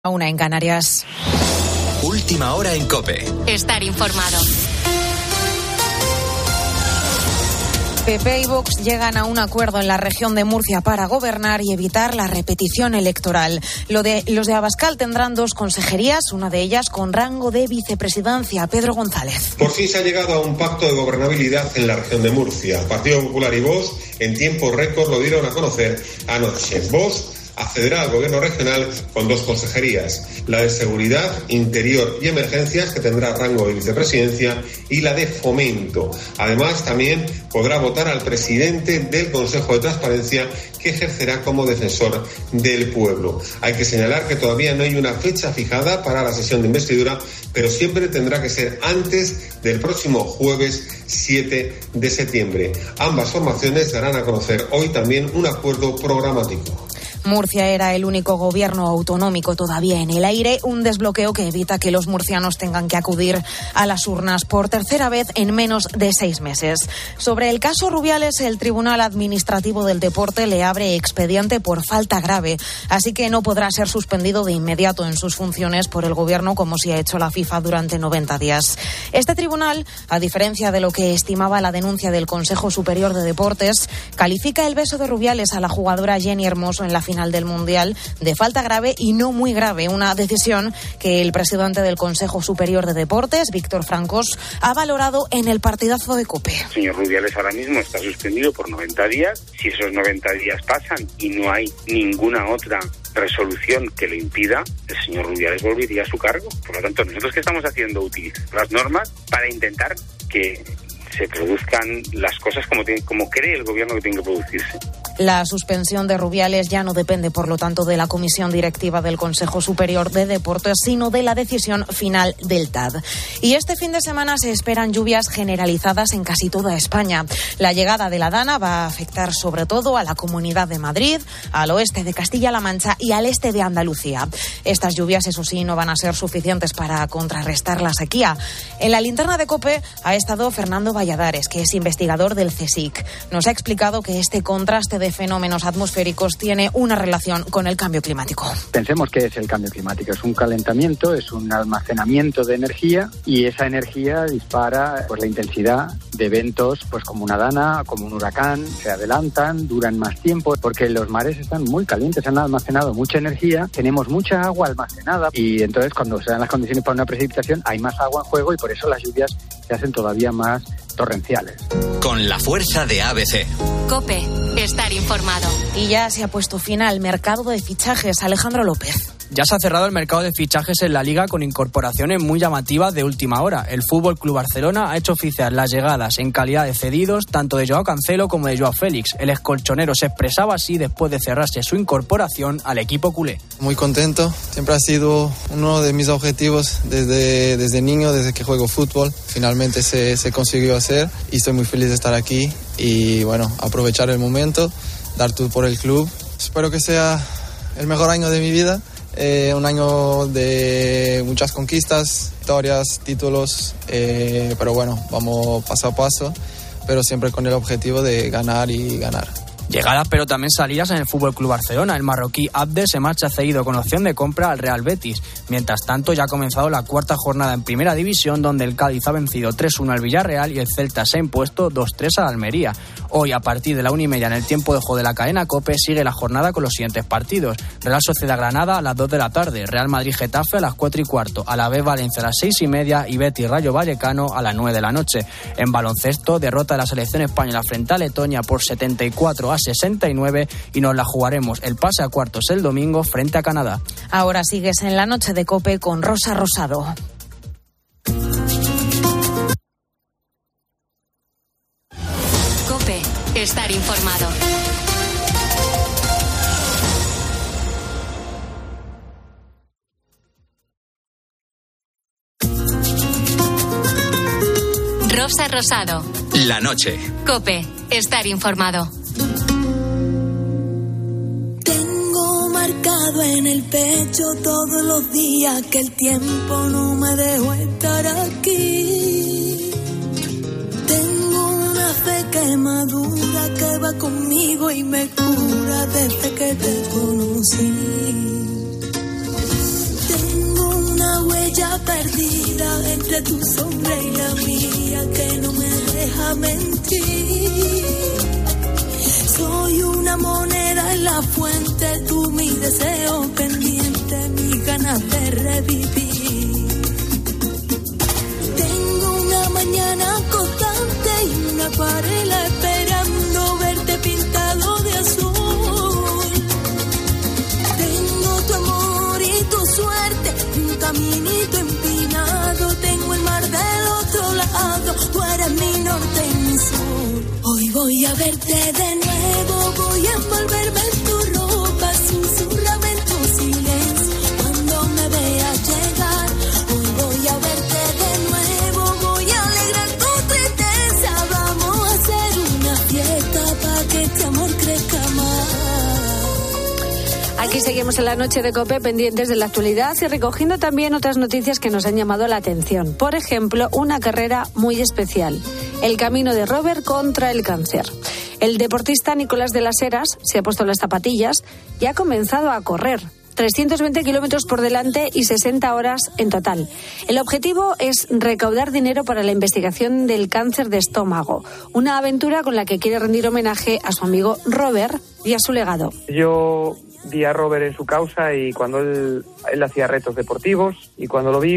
Una en Canarias. Última hora en COPE. Estar informado. PP y Vox llegan a un acuerdo en la región de Murcia para gobernar y evitar la repetición electoral. Los de Abascal tendrán 2 consejerías, una de ellas con rango de vicepresidencia. Pedro González. Por fin se ha llegado a un pacto de gobernabilidad en la región de Murcia. Partido Popular y Vox en tiempo récord lo dieron a conocer anoche. Vox accederá al gobierno regional con 2 consejerías, la de Seguridad, Interior y Emergencias, que tendrá rango de vicepresidencia, y la de Fomento. Además, también podrá votar al presidente del Consejo de Transparencia, que ejercerá como defensor del pueblo. Hay que señalar que todavía no hay una fecha fijada para la sesión de investidura, pero siempre tendrá que ser antes del próximo jueves 7 de septiembre. Ambas formaciones darán a conocer hoy también un acuerdo programático. Murcia era el único gobierno autonómico todavía en el aire, un desbloqueo que evita que los murcianos tengan que acudir a las urnas por tercera vez en menos de 6 meses. Sobre el caso Rubiales, el Tribunal Administrativo del Deporte le abre expediente por falta grave, así que no podrá ser suspendido de inmediato en sus funciones por el gobierno, como sí ha hecho la FIFA durante 90 días. Este tribunal, a diferencia de lo que estimaba la denuncia del Consejo Superior de Deportes, califica el beso de Rubiales a la jugadora Jenny Hermoso en la final del Mundial de falta grave y no muy grave, una decisión que el presidente del Consejo Superior de Deportes, Víctor Francos, ha valorado en el partidazo de COPE. El señor Rubiales ahora mismo está suspendido por 90 días. Si esos 90 días pasan y no hay ninguna otra resolución que le impida, el señor Rubiales volvería a su cargo. Por lo tanto, nosotros, ¿qué estamos haciendo? Utilizar las normas para intentar que se produzcan las cosas como cree el gobierno que tienen que producirse. La suspensión de Rubiales ya no depende, por lo tanto, de la Comisión Directiva del Consejo Superior de Deportes, sino de la decisión final del TAD. Y este fin de semana se esperan lluvias generalizadas en casi toda España. La llegada de la Dana va a afectar sobre todo a la Comunidad de Madrid, al oeste de Castilla-La Mancha y al este de Andalucía. Estas lluvias, eso sí, no van a ser suficientes para contrarrestar la sequía. En la linterna de COPE ha estado Fernando Valladares, que es investigador del CSIC. Nos ha explicado que este contraste de fenómenos atmosféricos tiene una relación con el cambio climático. Pensemos que es el cambio climático, es un calentamiento, es un almacenamiento de energía y esa energía dispara la intensidad de eventos como una dana, como un huracán, se adelantan, duran más tiempo porque los mares están muy calientes, han almacenado mucha energía, tenemos mucha agua almacenada y entonces cuando se dan las condiciones para una precipitación hay más agua en juego y por eso las lluvias se hacen todavía más torrenciales. Con la fuerza de ABC. COPE, estar informado. Y ya se ha puesto fin al mercado de fichajes. Alejandro López. Ya se ha cerrado el mercado de fichajes en la Liga con incorporaciones muy llamativas de última hora. El Fútbol Club Barcelona ha hecho oficial las llegadas en calidad de cedidos tanto de Joao Cancelo como de Joao Félix. El excolchonero se expresaba así después de cerrarse su incorporación al equipo culé. Muy contento, siempre ha sido uno de mis objetivos desde niño, desde que juego fútbol. Finalmente se consiguió hacer y estoy muy feliz de estar aquí y aprovechar el momento, dar todo por el club. Espero que sea el mejor año de mi vida. Un año de muchas conquistas, victorias, títulos, pero vamos paso a paso, pero siempre con el objetivo de ganar y ganar. Llegadas pero también salidas en el Fútbol Club Barcelona. El marroquí Abde se marcha cedido con opción de compra al Real Betis. Mientras tanto, ya ha comenzado la 4ª jornada en Primera División, donde el Cádiz ha vencido 3-1 al Villarreal y el Celta se ha impuesto 2-3 a Almería. Hoy, a partir de la 1:30 en el tiempo de juego de la cadena COPE, sigue la jornada con los siguientes partidos: Real Sociedad Granada a las 2 de la tarde, Real Madrid Getafe a las 4:15, Alavés Valencia a las 6:30 y Betis Rayo Vallecano a las 9 de la noche. En baloncesto, derrota de la selección española frente a Letonia por 74-69 y nos la jugaremos el pase a cuartos el domingo frente a Canadá. Ahora sigues en la noche de COPE con Rosa Rosado. COPE, estar informado. Rosa Rosado. La noche. COPE, estar informado. Tengo marcado en el pecho todos los días que el tiempo no me dejó estar aquí. Tengo una fe que madura, que va conmigo y me cura desde que te conocí. Tengo una huella perdida entre tu sombra y la mía que no me deja mentir. Soy una moneda en la fuente, tú mi deseo pendiente, mis ganas de revivir. Tengo una mañana constante y una acuarela esperando verte pintado de azul. Tengo tu amor y tu suerte, un caminito empinado. Tengo el mar del otro lado, tú eres mi norte y mi sur. Hoy voy a verte de nuevo, voy a envolverme en tu ropa, susurrame en tu silencio cuando me veas llegar. Hoy voy a verte de nuevo, voy a alegrar tu tristeza. Vamos a hacer una fiesta para que este amor crezca más. Aquí seguimos en la noche de COPE, pendientes de la actualidad y recogiendo también otras noticias que nos han llamado la atención. Por ejemplo, una carrera muy especial, el camino de Robert contra el cáncer. El deportista Nicolás de las Heras se ha puesto las zapatillas y ha comenzado a correr. 320 kilómetros por delante y 60 horas en total. El objetivo es recaudar dinero para la investigación del cáncer de estómago, una aventura con la que quiere rendir homenaje a su amigo Robert y a su legado. Yo vi a Robert en su causa y cuando él hacía retos deportivos, y cuando lo vi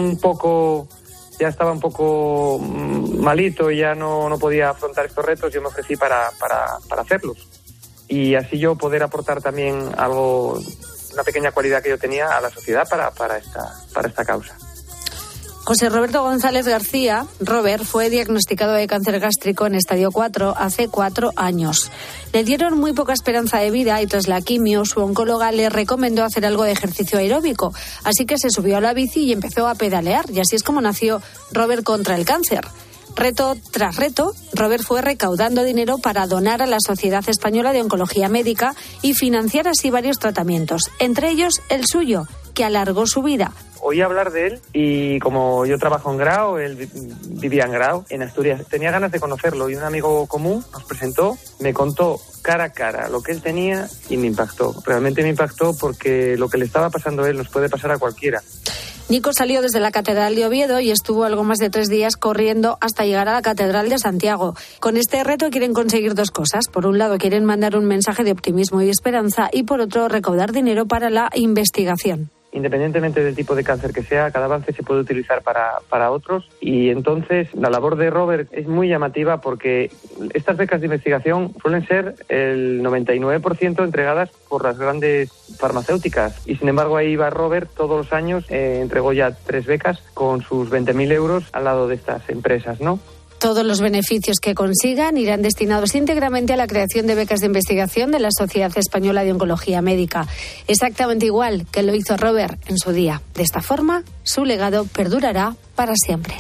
ya estaba un poco malito y ya no podía afrontar estos retos, yo me ofrecí para hacerlos. Y así yo poder aportar también algo, una pequeña cualidad que yo tenía a la sociedad para esta causa. José Roberto González García, Robert, fue diagnosticado de cáncer gástrico en estadio 4 hace 4 años. Le dieron muy poca esperanza de vida y tras la quimio su oncóloga le recomendó hacer algo de ejercicio aeróbico. Así que se subió a la bici y empezó a pedalear, y así es como nació Robert contra el cáncer. Reto tras reto, Robert fue recaudando dinero para donar a la Sociedad Española de Oncología Médica y financiar así varios tratamientos, entre ellos el suyo, que alargó su vida. Oí hablar de él y como yo trabajo en Grao, él vivía en Grao, en Asturias. Tenía ganas de conocerlo y un amigo común nos presentó, me contó cara a cara lo que él tenía y me impactó. Realmente me impactó porque lo que le estaba pasando a él nos puede pasar a cualquiera. Nico salió desde la Catedral de Oviedo y estuvo algo más de 3 días corriendo hasta llegar a la Catedral de Santiago. Con este reto quieren conseguir 2 cosas. Por un lado, quieren mandar un mensaje de optimismo y esperanza y por otro, recaudar dinero para la investigación. Independientemente del tipo de cáncer que sea, cada avance se puede utilizar para otros, y entonces la labor de Robert es muy llamativa porque estas becas de investigación suelen ser el 99% entregadas por las grandes farmacéuticas, y sin embargo ahí va Robert todos los años, entregó ya 3 becas con sus 20.000 euros al lado de estas empresas, ¿no? Todos los beneficios que consigan irán destinados íntegramente a la creación de becas de investigación de la Sociedad Española de Oncología Médica. Exactamente igual que lo hizo Robert en su día. De esta forma, su legado perdurará para siempre.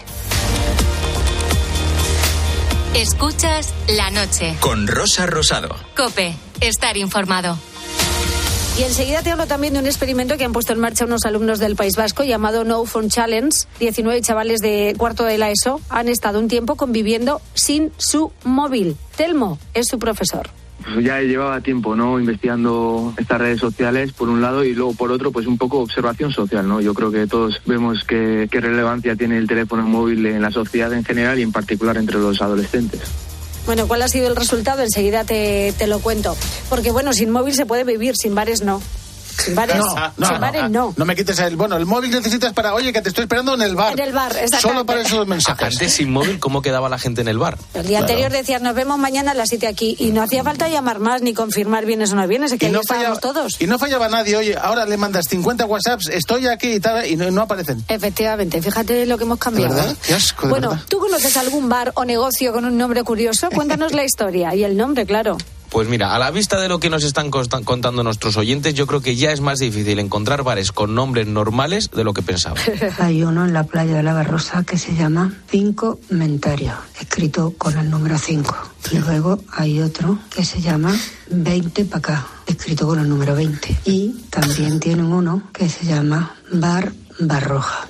Escuchas La Noche. Con Rosa Rosado. COPE. Estar informado. Y enseguida te hablo también de un experimento que han puesto en marcha unos alumnos del País Vasco llamado No Phone Challenge. 19 chavales de cuarto de la ESO han estado un tiempo conviviendo sin su móvil. Telmo es su profesor. Pues ya llevaba tiempo, ¿no?, investigando estas redes sociales por un lado y luego por otro pues un poco observación social, ¿no? Yo creo que todos vemos qué relevancia tiene el teléfono móvil en la sociedad en general y en particular entre los adolescentes. Bueno, ¿cuál ha sido el resultado? Enseguida te lo cuento. Porque, bueno, sin móvil se puede vivir, sin bares no. Sin bares no. No me quites el móvil necesitas para, oye, que te estoy esperando en el bar. En el bar, exactamente. Solo para esos mensajes. Antes sin móvil, ¿cómo quedaba la gente en el bar? El día anterior decías, nos vemos mañana a las 7 aquí. Y no hacía falta llamar más ni confirmar vienes o no vienes, es que no estábamos todos. Y no fallaba nadie, oye, ahora le mandas 50 WhatsApps, estoy aquí y tal, y no aparecen. Efectivamente, fíjate lo que hemos cambiado. ¿De verdad? Qué asco, de bueno, verdad. ¿tú conoces algún bar o negocio con un nombre curioso? Cuéntanos la historia y el nombre, claro. Pues mira, a la vista de lo que nos están contando nuestros oyentes, yo creo que ya es más difícil encontrar bares con nombres normales de lo que pensaba. Hay uno en la playa de la Barrosa que se llama 5 Mentario, escrito con el número 5. Y luego hay otro que se llama 20 pa' acá, escrito con el número 20. Y también tienen uno que se llama Bar Barroja.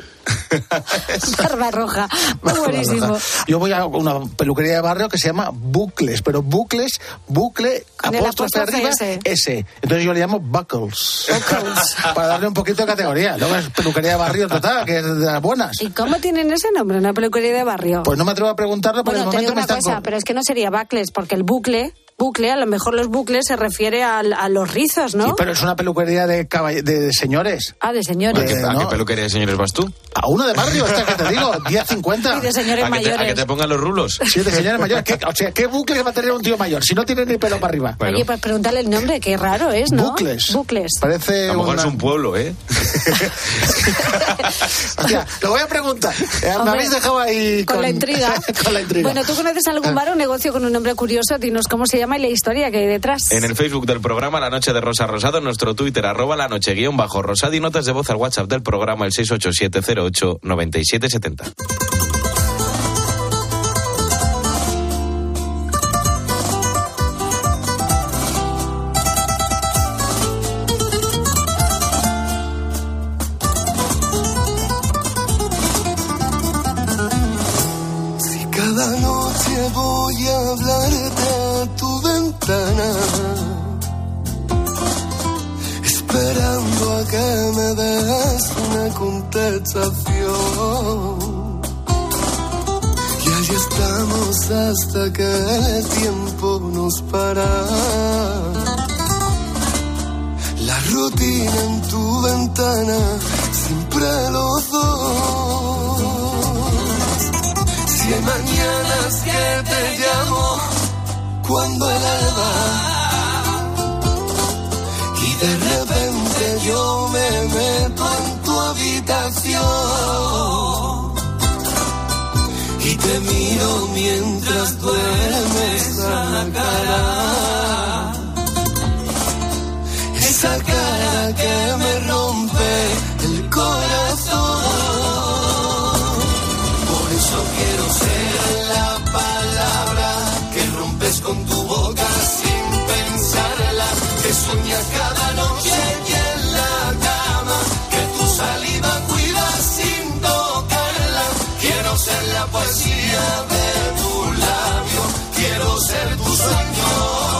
Barbarroja. Muy buenísimo. Yo voy a una peluquería de barrio que se llama Bucles, pero bucle, apóstrofe arriba, S. Entonces yo le llamo Buckles. Para darle un poquito de categoría. Luego es peluquería de barrio total, que es de las buenas. ¿Y cómo tienen ese nombre, una peluquería de barrio? Pues no me atrevo a preguntarlo, pero bueno, de momento te digo una cosa, pero es que no sería Bucles, porque el bucle, a lo mejor los bucles se refiere a los rizos, ¿no? Sí, pero es una peluquería de señores. Ah, de señores. ¿A qué peluquería de señores vas tú? A uno de barrio, esta que te digo, 10.50. Y de señores mayores. ¿A que te pongan los rulos? Sí, de señores mayores. ¿Qué bucle va a tener un tío mayor si no tiene ni pelo para arriba? Bueno. Oye, pues pregúntale el nombre, qué raro es, ¿no? Bucles. Parece a lo mejor es un pueblo, ¿eh? Hostia, lo voy a preguntar. Me habéis dejado ahí con la intriga. Con la intriga. Bueno, ¿tú conoces algún bar o negocio con un nombre curioso? Dinos cómo se llama y la historia que hay detrás. En el Facebook del programa La Noche de Rosa Rosado, en nuestro Twitter, @lanoche_rosado, y notas de voz al WhatsApp del programa, el 687089770. Si cada noche voy a hablarte a tu ventana, esperando a que me des una contestación, y ahí estamos hasta que el tiempo nos para. La rutina en tu ventana, siempre los dos. Si hay mañanas que te llamo cuando el alba, y de repente yo me meto en tu habitación y te miro mientras duermes a la cara, esa cara que me rompe el corazón. Por eso quiero ser la palabra que rompes con tu boca sin pensarla, que sueñas cada noche y en la cama, que tu saliva cuidas sin tocarla. Quiero ser la poesía de tu labio, quiero ser tu sueño.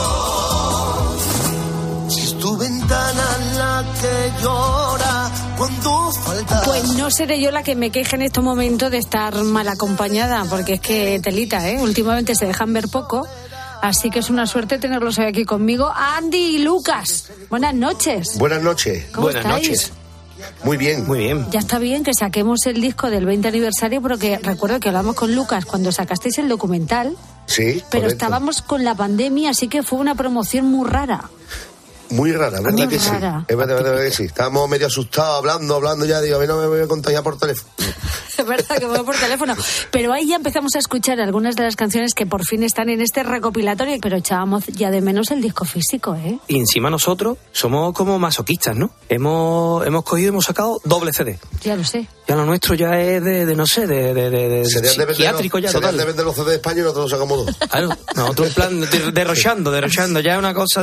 Si es tu ventana la que llora cuando falta. Pues no seré yo la que me queje en este momento de estar mal acompañada, porque es que telita, últimamente se dejan ver poco. Así que es una suerte tenerlos hoy aquí conmigo. Andy y Lucas, buenas noches. Buenas noches. ¿Cómo Buenas estáis? noches. Muy bien. Muy bien. Ya está bien que saquemos el disco del 20 aniversario, porque recuerdo que hablamos con Lucas cuando sacasteis el documental. Sí, pero correcto. estábamos con la pandemia, así que fue una promoción muy rara. Muy rara, ¿verdad? Muy que rara. Sí? Es verdad que sí. Estábamos medio asustados, hablando ya. Digo, a mí no me voy a contagiar por teléfono. Es verdad que fue por teléfono. Pero ahí ya empezamos a escuchar algunas de las canciones que por fin están en este recopilatorio, pero echábamos ya de menos el disco físico, ¿eh? Y encima nosotros somos como masoquistas, ¿no? Hemos cogido y hemos sacado doble CD. Ya lo sé. Ya lo nuestro ya es de no sé, de psiquiátrico ya total. Serían de vender los CD de España y nosotros los sacamos dos. Claro, nosotros en plan derrochando. Ya es una cosa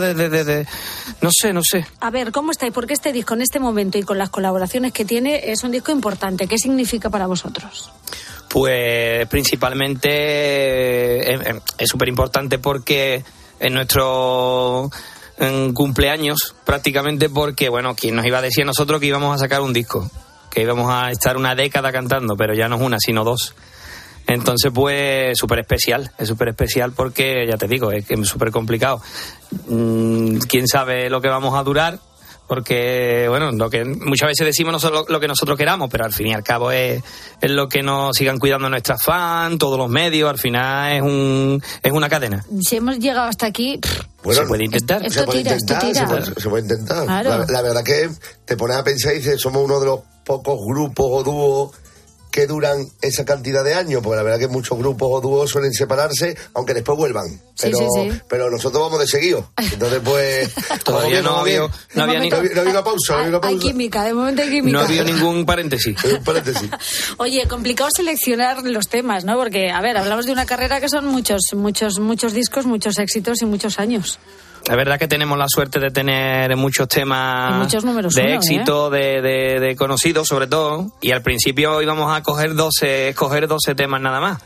no sé. A ver, ¿cómo estáis? Porque este disco en este momento y con las colaboraciones que tiene es un disco importante. ¿Qué significa para vosotros? Pues principalmente es súper importante porque en nuestro cumpleaños, prácticamente, porque, bueno, ¿quién nos iba a decir a nosotros que íbamos a sacar un disco? Que íbamos a estar una década cantando, pero ya no es una, sino dos. Entonces, pues, es súper especial porque, ya te digo, es que es súper complicado. ¿Quién sabe lo que vamos a durar? Porque, bueno, lo que muchas veces decimos no solo lo que nosotros queramos, pero al fin y al cabo es lo que nos sigan cuidando nuestras fans, todos los medios, al final es una cadena. Si hemos llegado hasta aquí... Bueno, se puede intentar. Esto tira. Se puede intentar. Claro. La verdad que te pones a pensar y dices, somos uno de los pocos grupos o dúos que duran esa cantidad de años, porque la verdad que muchos grupos o dúos suelen separarse, aunque después vuelvan. Pero, sí. pero nosotros vamos de seguido. Entonces, pues... Todavía no había una pausa. Hay química, de momento hay química. No había ningún paréntesis. Oye, complicado seleccionar los temas, ¿no? Porque, a ver, hablamos de una carrera que son muchos discos, muchos éxitos y muchos años. es verdad que tenemos la suerte de tener muchos temas muchos números de éxito, de conocidos sobre todo, y al principio íbamos a escoger 12 temas nada más,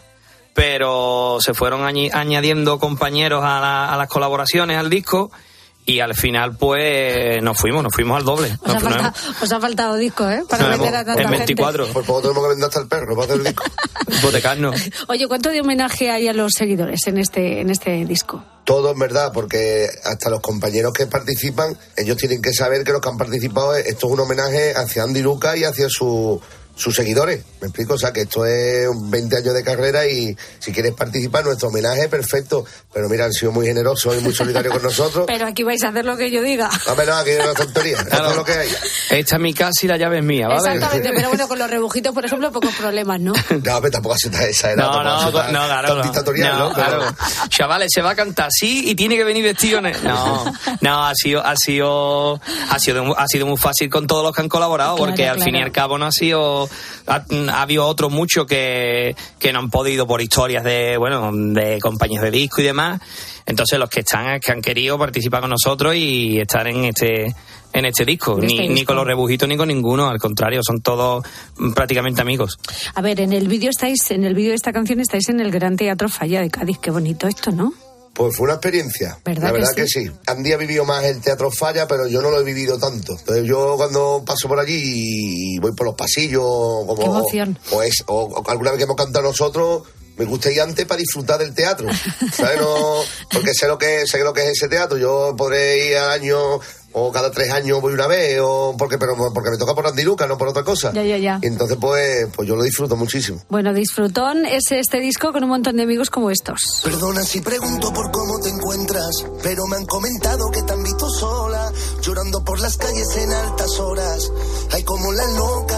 pero se fueron añadiendo compañeros a las colaboraciones al disco. Y al final, pues, nos fuimos al doble. Os ha faltado disco, ¿eh? Para meter a tanta en 24. Por poco tenemos que vender hasta el perro para hacer el disco. Hipotecarnos. Oye, ¿cuánto de homenaje hay a los seguidores en este disco? Todo en verdad, porque hasta los compañeros que participan, ellos tienen que saber que los que han participado, esto es un homenaje hacia Andy Lucas y hacia sus seguidores, ¿me explico? O sea, que esto es 20 años de carrera y si quieres participar, nuestro homenaje, perfecto. Pero mira, han sido muy generosos y muy solidarios con nosotros. Pero aquí vais a hacer lo que yo diga. No, aquí hay una tontería, claro. Esto es lo que hay. Esta es mi casa y la llave es mía, ¿vale? Exactamente, pero bueno, con los rebujitos, por ejemplo, pocos problemas, ¿no? No, pero tampoco ha sido exagerado. No, claro. Dictatorial, ¿no? Claro. Chavales, se va a cantar así y tiene que venir vestido. No, ha sido muy fácil con todos los que han colaborado, claro, porque al fin y al cabo no ha sido... Ha habido otros muchos que no han podido por historias de compañías de disco y demás. Entonces los que están es que han querido participar con nosotros y estar en este disco. Ni con los rebujitos ni con ninguno, al contrario, son todos prácticamente amigos. A ver, en el vídeo de esta canción estáis en el Gran Teatro Falla de Cádiz. Qué bonito esto, ¿no? Pues fue una experiencia, la verdad que sí. Andy ha vivido más el Teatro Falla, pero yo no lo he vivido tanto. Entonces yo cuando paso por allí y voy por los pasillos, ¡qué emoción! O alguna vez que hemos cantado nosotros, me gusta ir antes para disfrutar del teatro, ¿sabes? Porque sé lo que es ese teatro. Yo podré ir al año o cada 3 años voy una vez, porque me toca por Andy Lucas, no por otra cosa. Ya. Y entonces pues yo lo disfruto muchísimo. Bueno, disfrutón es este disco con un montón de amigos como estos. Perdona si pregunto por cómo te encuentras, pero me han comentado que te han visto sola, llorando por las calles en altas horas. Ay, como la loca.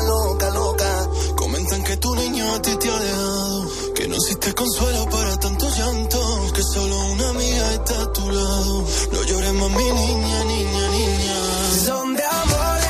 Comentan que tu niño a ti te ha dejado, que no existe consuelo para tanto llanto, que solo una amiga está a tu lado. No llores más, mi niña. Son de amores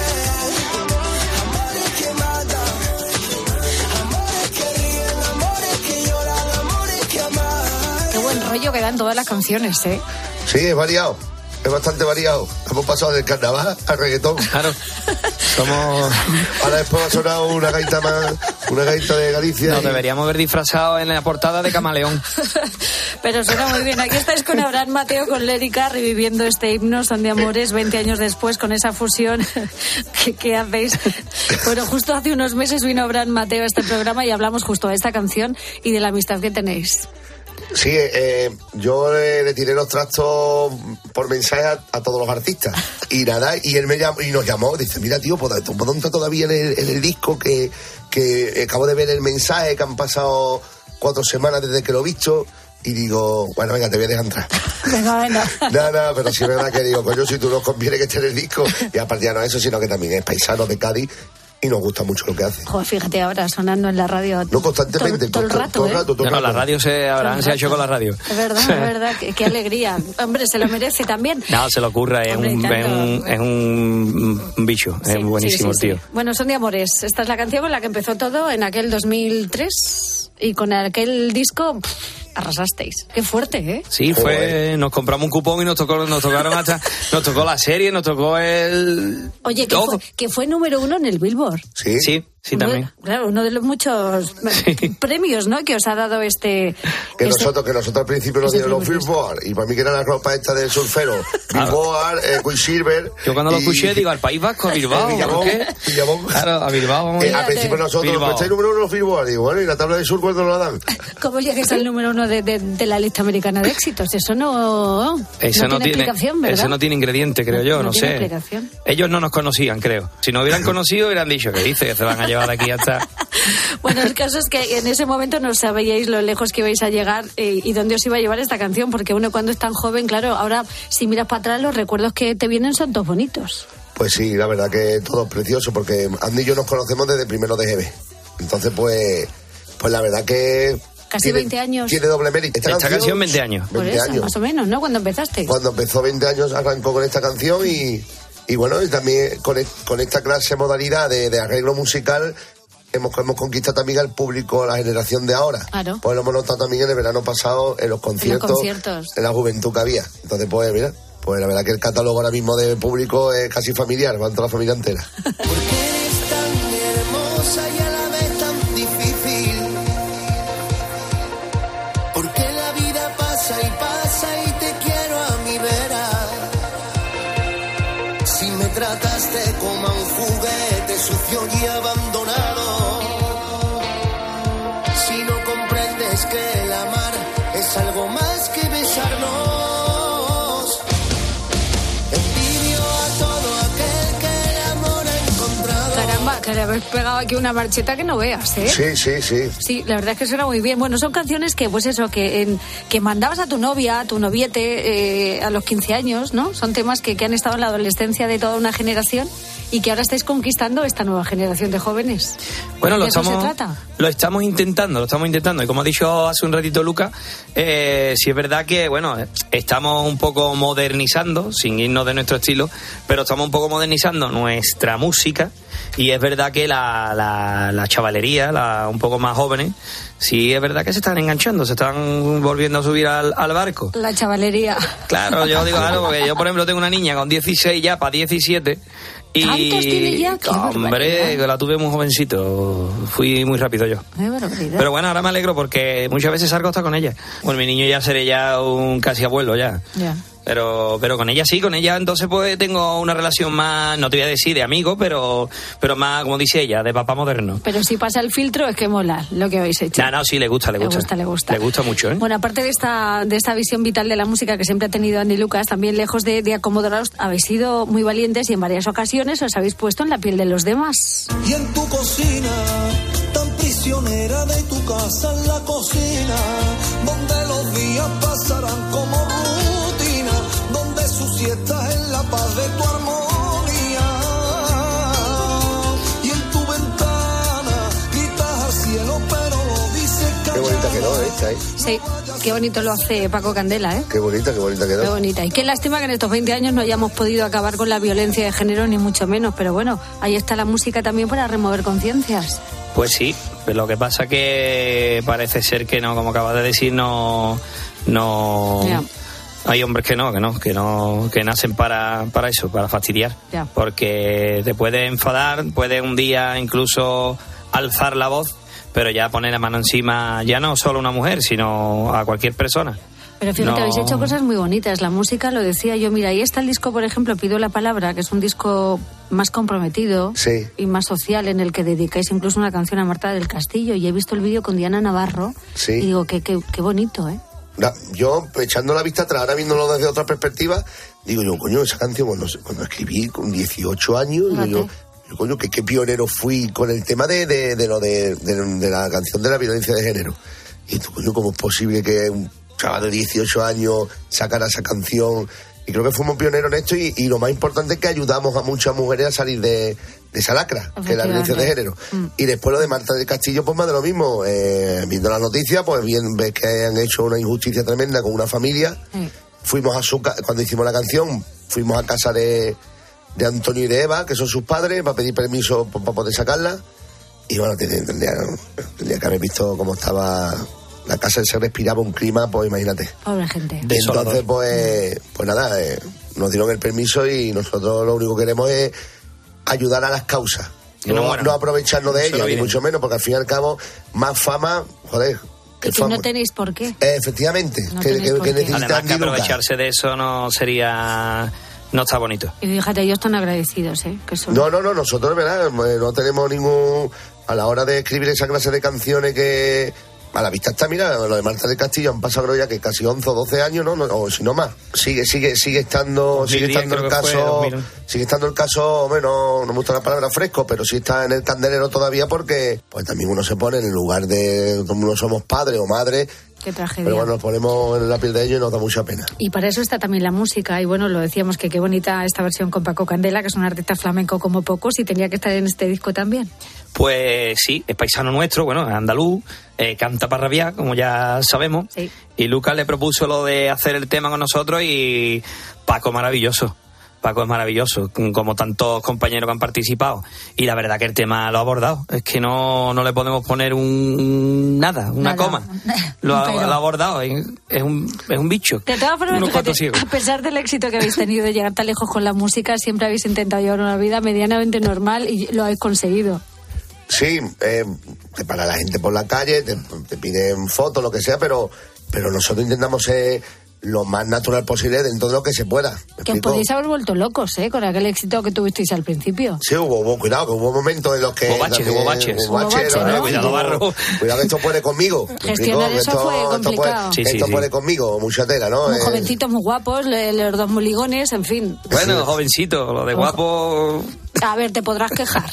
que matan, amores que ríen, amores que lloran, amores que aman. Qué buen rollo que dan todas las canciones, ¿eh? Sí, es variado. Es bastante variado. Hemos pasado del carnaval al reggaetón. Claro. Ahora después ha sonado una gaita de Galicia. Nos deberíamos haber disfrazado en la portada de camaleón. Pero suena muy bien. Aquí estáis con Abraham Mateo, con Lérica, reviviendo este himno, Son de Amores, 20 años después, con esa fusión que hacéis. Bueno, justo hace unos meses vino Abraham Mateo a este programa y hablamos justo de esta canción y de la amistad que tenéis. Sí, yo le tiré los trastos por mensaje a todos los artistas y nada, y él me llamó y nos llamó, dice, mira tío, ¿dónde está todavía en el disco que acabo de ver el mensaje, que han pasado 4 semanas desde que lo he visto? Y digo, bueno, venga, te voy a dejar entrar. Venga. No, pero sí es verdad que digo, coño, si tú nos conviene que esté en el disco, y aparte ya no eso, sino que también es paisano de Cádiz y nos gusta mucho lo que hace. Joder, fíjate ahora, sonando en la radio. No, constantemente. Todo el rato. No, la radio se ha hecho con la radio. Es verdad, qué alegría. Hombre, se lo merece también. No, se lo ocurra, es un bicho, sí, es buenísimo el tío. Sí. Bueno, Son de Amores. Esta es la canción con la que empezó todo en aquel 2003 y con aquel disco... arrasasteis. Qué fuerte, ¿eh? Sí, nos compramos un cupón y nos tocó la serie, nos tocó el... Oye, que fue número 1 en el Billboard. Sí, también. Claro, uno de los muchos premios, ¿no?, que os ha dado Que nosotros al principio nos dieron los Billboard, y para mí que era la ropa esta de surfero. Billboard, Quicksilver. Yo cuando lo escuché digo, al País Vasco, a Bilbao. Villamón. Claro, a Bilbao. Al principio nosotros, estáis número 1 los Billboard. Digo, bueno, ¿y la tabla de surf cuándo lo dan? ¿Cómo llegues al número 1 de la lista americana de éxitos? Eso no tiene explicación, ¿verdad? Eso no tiene ingrediente, creo yo, no sé. Explicación. Ellos no nos conocían, creo. Si nos hubieran conocido, hubieran dicho, ¿qué dice? Que se van a llevar aquí hasta... Bueno, el caso es que en ese momento no sabíais lo lejos que ibais a llegar y dónde os iba a llevar esta canción, porque uno cuando es tan joven, claro, ahora si miras para atrás los recuerdos que te vienen son todos bonitos. Pues sí, la verdad que todo es precioso, porque Andy y yo nos conocemos desde primero de GB. Entonces, pues la verdad que... Casi 20 años. Tiene doble mérito. Esta canción 20 años. Por eso, años. Más o menos, ¿no? Cuando empezaste. Cuando empezó 20 años arrancó con esta canción y bueno, y también con esta clase modalidad de arreglo musical hemos conquistado también al público, la generación de ahora. Claro. Pues lo hemos notado también en el verano pasado en los conciertos. En la juventud que había. Entonces, pues mira, pues la verdad que el catálogo ahora mismo de público es casi familiar, va toda la familia entera. Trataste como a un juguete sucio y abandonado. Si no comprendes que el amar es algo más que besarnos. Envidio a todo aquel que el amor ha encontrado. Caramba, que le habéis pegado aquí una marcheta que no veas, ¿eh? Sí. Sí, la verdad es que suena muy bien. Bueno, son canciones que, pues eso, que mandabas a tu novia, a tu noviete, a los 15 años, ¿no? Son temas que han estado en la adolescencia de toda una generación y que ahora estáis conquistando esta nueva generación de jóvenes. Bueno, ¿De eso se trata? Lo estamos intentando. Y como ha dicho hace un ratito Luca, sí es verdad que, bueno, estamos un poco modernizando, sin irnos de nuestro estilo, pero estamos un poco modernizando nuestra música. Y es verdad que la chavalería, un poco más jóvenes, sí es verdad que se están enganchando, se están volviendo a subir al barco. La chavalería. Claro, yo digo algo, porque yo, por ejemplo, tengo una niña con 16 ya, para 17. Y, ¿cuántos tiene ya? Hombre, que la tuve muy jovencito, fui muy rápido yo. Pero bueno, ahora me alegro porque muchas veces salgo hasta con ella. Bueno, mi niño ya seré ya un casi abuelo ya. Pero con ella sí, con ella entonces pues tengo una relación más, no te voy a decir de amigo, pero más, como dice ella, de papá moderno. Pero si pasa el filtro es que mola lo que habéis hecho. No, sí, le gusta. Le gusta mucho, ¿eh? Bueno, aparte de esta visión vital de la música que siempre ha tenido Andy Lucas, también lejos de acomodaros, habéis sido muy valientes y en varias ocasiones os habéis puesto en la piel de los demás. Y en tu cocina, tan prisionera de tu casa en la cocina, donde los días pasarán como rutina, donde sus siestas en la paz de tu armonía. Y en tu ventana gritas al cielo, pero lo dices callado. Qué bonita quedó esta, ¿eh? Sí, qué bonito lo hace Paco Candela, ¿eh? Qué bonita quedó. Qué bonita. Y qué lástima que en estos 20 años no hayamos podido acabar con la violencia de género, ni mucho menos. Pero bueno, ahí está la música también para remover conciencias. Pues sí, pero lo que pasa que parece ser que no, como acabas de decir, no. Ya. Hay hombres que nacen para eso, para fastidiar. Ya. Porque te puede enfadar, puede un día incluso alzar la voz, pero ya poner la mano encima, ya no solo a una mujer, sino a cualquier persona. Pero fíjate, habéis hecho cosas muy bonitas. La música, lo decía yo, mira, ahí está el disco, por ejemplo, Pido la Palabra, que es un disco más comprometido y más social, en el que dedicáis incluso una canción a Marta del Castillo. Y he visto el vídeo con Diana Navarro y digo, qué bonito, ¿eh? Yo, echando la vista atrás, ahora viéndolo desde otra perspectiva, digo yo, coño, esa canción cuando escribí con 18 años, digo yo, coño, qué pionero fui con el tema de la canción de la violencia de género. Y tú, coño, ¿cómo es posible que un chaval de 18 años sacara esa canción? Y creo que fuimos pioneros en esto y lo más importante es que ayudamos a muchas mujeres a salir de esa lacra, que es la violencia de género. Y después lo de Marta del Castillo, pues más de lo mismo. Viendo las noticias, pues bien ves que han hecho una injusticia tremenda con una familia. Fuimos a cuando hicimos la canción, fuimos a casa de Antonio y de Eva, que son sus padres, para pedir permiso para poder sacarla. Y bueno, tendría que haber visto cómo estaba la casa, se respiraba un clima, pues imagínate. Pobre gente. Entonces, pues nada, nos dieron el permiso y nosotros lo único que queremos es ayudar a las causas. No aprovecharnos de ellas, ni mucho menos, porque al fin y al cabo, más fama, joder. Que no tenéis por qué. Efectivamente. No que necesitan. Además que aprovecharse de eso no está bonito. Y fíjate, ellos están agradecidos, ¿eh? Que son... No, nosotros, ¿verdad? No tenemos ningún... A la hora de escribir esa clase de canciones que... A la vista está, mira, lo de Marta del Castillo han pasado creo ya que casi 11 o 12 años, ¿no? O si no más. Sigue estando el caso. Sigue estando el caso, hombre, no me gusta la palabra fresco, pero sí está en el candelero todavía porque pues también uno se pone en el lugar de como no somos padre o madre. Qué tragedia. Pero bueno, nos ponemos en la piel de ellos y nos da mucha pena. Y para eso está también la música. Y bueno, lo decíamos que qué bonita esta versión con Paco Candela, que es un artista flamenco como pocos, y tenía que estar en este disco también. Pues sí, es paisano nuestro, bueno, es andaluz, canta para rabiar, como ya sabemos. Sí. Y Lucas le propuso lo de hacer el tema con nosotros y Paco maravilloso. Paco es maravilloso, como tantos compañeros que han participado. Y la verdad que el tema lo ha abordado. Es que no le podemos poner una coma. Lo ha abordado. Es un bicho. De todas formas, fíjate, a pesar del éxito que habéis tenido de llegar tan lejos con la música, siempre habéis intentado llevar una vida medianamente normal y lo habéis conseguido. Sí, te para la gente por la calle, te piden fotos, lo que sea, pero nosotros intentamos ser lo más natural posible dentro de lo que se pueda. Que os podéis haber vuelto locos, con aquel éxito que tuvisteis al principio. Sí, cuidado, que hubo momentos en los que... Hubo baches, ¿no? Cuidado, Barro. Cuidado que esto puede conmigo. Gestionar eso fue complicado. Esto puede conmigo, mucha tela, ¿no? Muy jovencitos, muy guapos, los dos muy ligones, en fin. Bueno, jovencito, lo de guapo... A ver, te podrás quejar.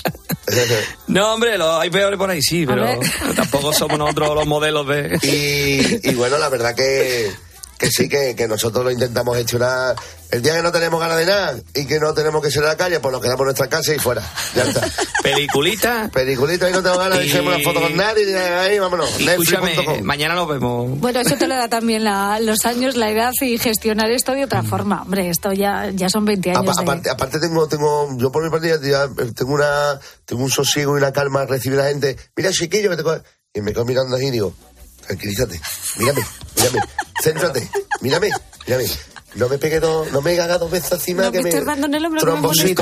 No, hombre, hay peores por ahí, sí, pero tampoco somos nosotros los modelos de... Y bueno, la verdad que sí, que nosotros lo intentamos gestionar. El día que no tenemos ganas de nada y que no tenemos que salir a la calle, pues nos quedamos en nuestra casa y fuera. Ya está. Peliculita y no tengo ganas de hacerme una foto con nadie y ahí, vámonos. Escúchame, mañana nos vemos. Bueno, eso te lo da también los años, la edad y gestionar esto de otra forma. Hombre, esto ya son 20 años. Aparte tengo, yo por mi parte ya tengo un sosiego y una calma al recibir a la gente. Mira, chiquillo, que te coge. Y me quedo mirando así y digo, tranquilízate, mírame, céntrate, mírame. No me pegue no me haga 2 veces encima no, que me... Trombosí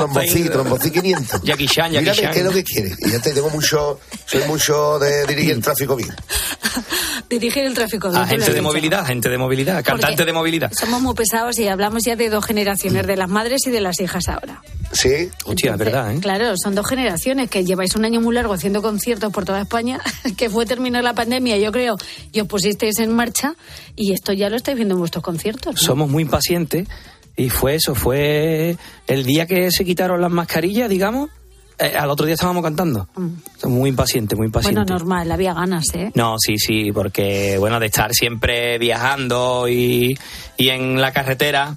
500. Jackie Chan. Mírame, ¿qué es lo que quieres? Y ya soy mucho de dirigir el tráfico bien. Dirigir el tráfico bien. Gente de movilidad, cantante de movilidad. Somos muy pesados y hablamos ya de 2 generaciones, de las madres y de las hijas ahora. Sí. Hostia, es verdad, ¿eh? Claro, son 2 generaciones que lleváis un año muy largo haciendo conciertos por toda España, que fue terminar la pandemia, yo creo, y os pusisteis en marcha, y esto ya lo estáis viendo en vuestros conciertos, ¿no? Somos muy impacientes, y fue el día que se quitaron las mascarillas, digamos, al otro día estábamos cantando. Somos muy impacientes. Bueno, normal, había ganas, ¿eh? No, sí, porque, bueno, de estar siempre viajando y en la carretera...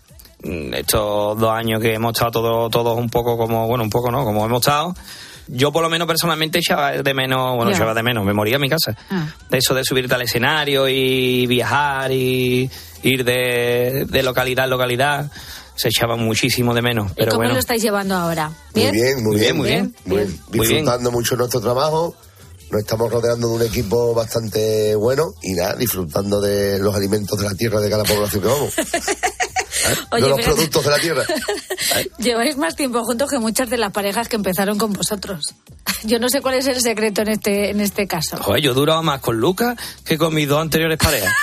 Estos 2 años que hemos estado todos un poco como hemos estado, yo por lo menos personalmente echaba de menos, me moría en mi casa. De eso de subirte al escenario y viajar y ir de localidad en localidad, se echaba muchísimo de menos. Pero ¿Cómo lo estáis llevando ahora? ¿Bien? Muy bien. Disfrutando mucho nuestro trabajo. Nos estamos rodeando de un equipo bastante bueno y disfrutando de los alimentos de la tierra de cada población que vamos. Oye, de los productos de la tierra. Lleváis más tiempo juntos que muchas de las parejas que empezaron con vosotros. Yo no sé cuál es el secreto en este caso. Joder, yo he durado más con Lucas que con mis 2 anteriores parejas.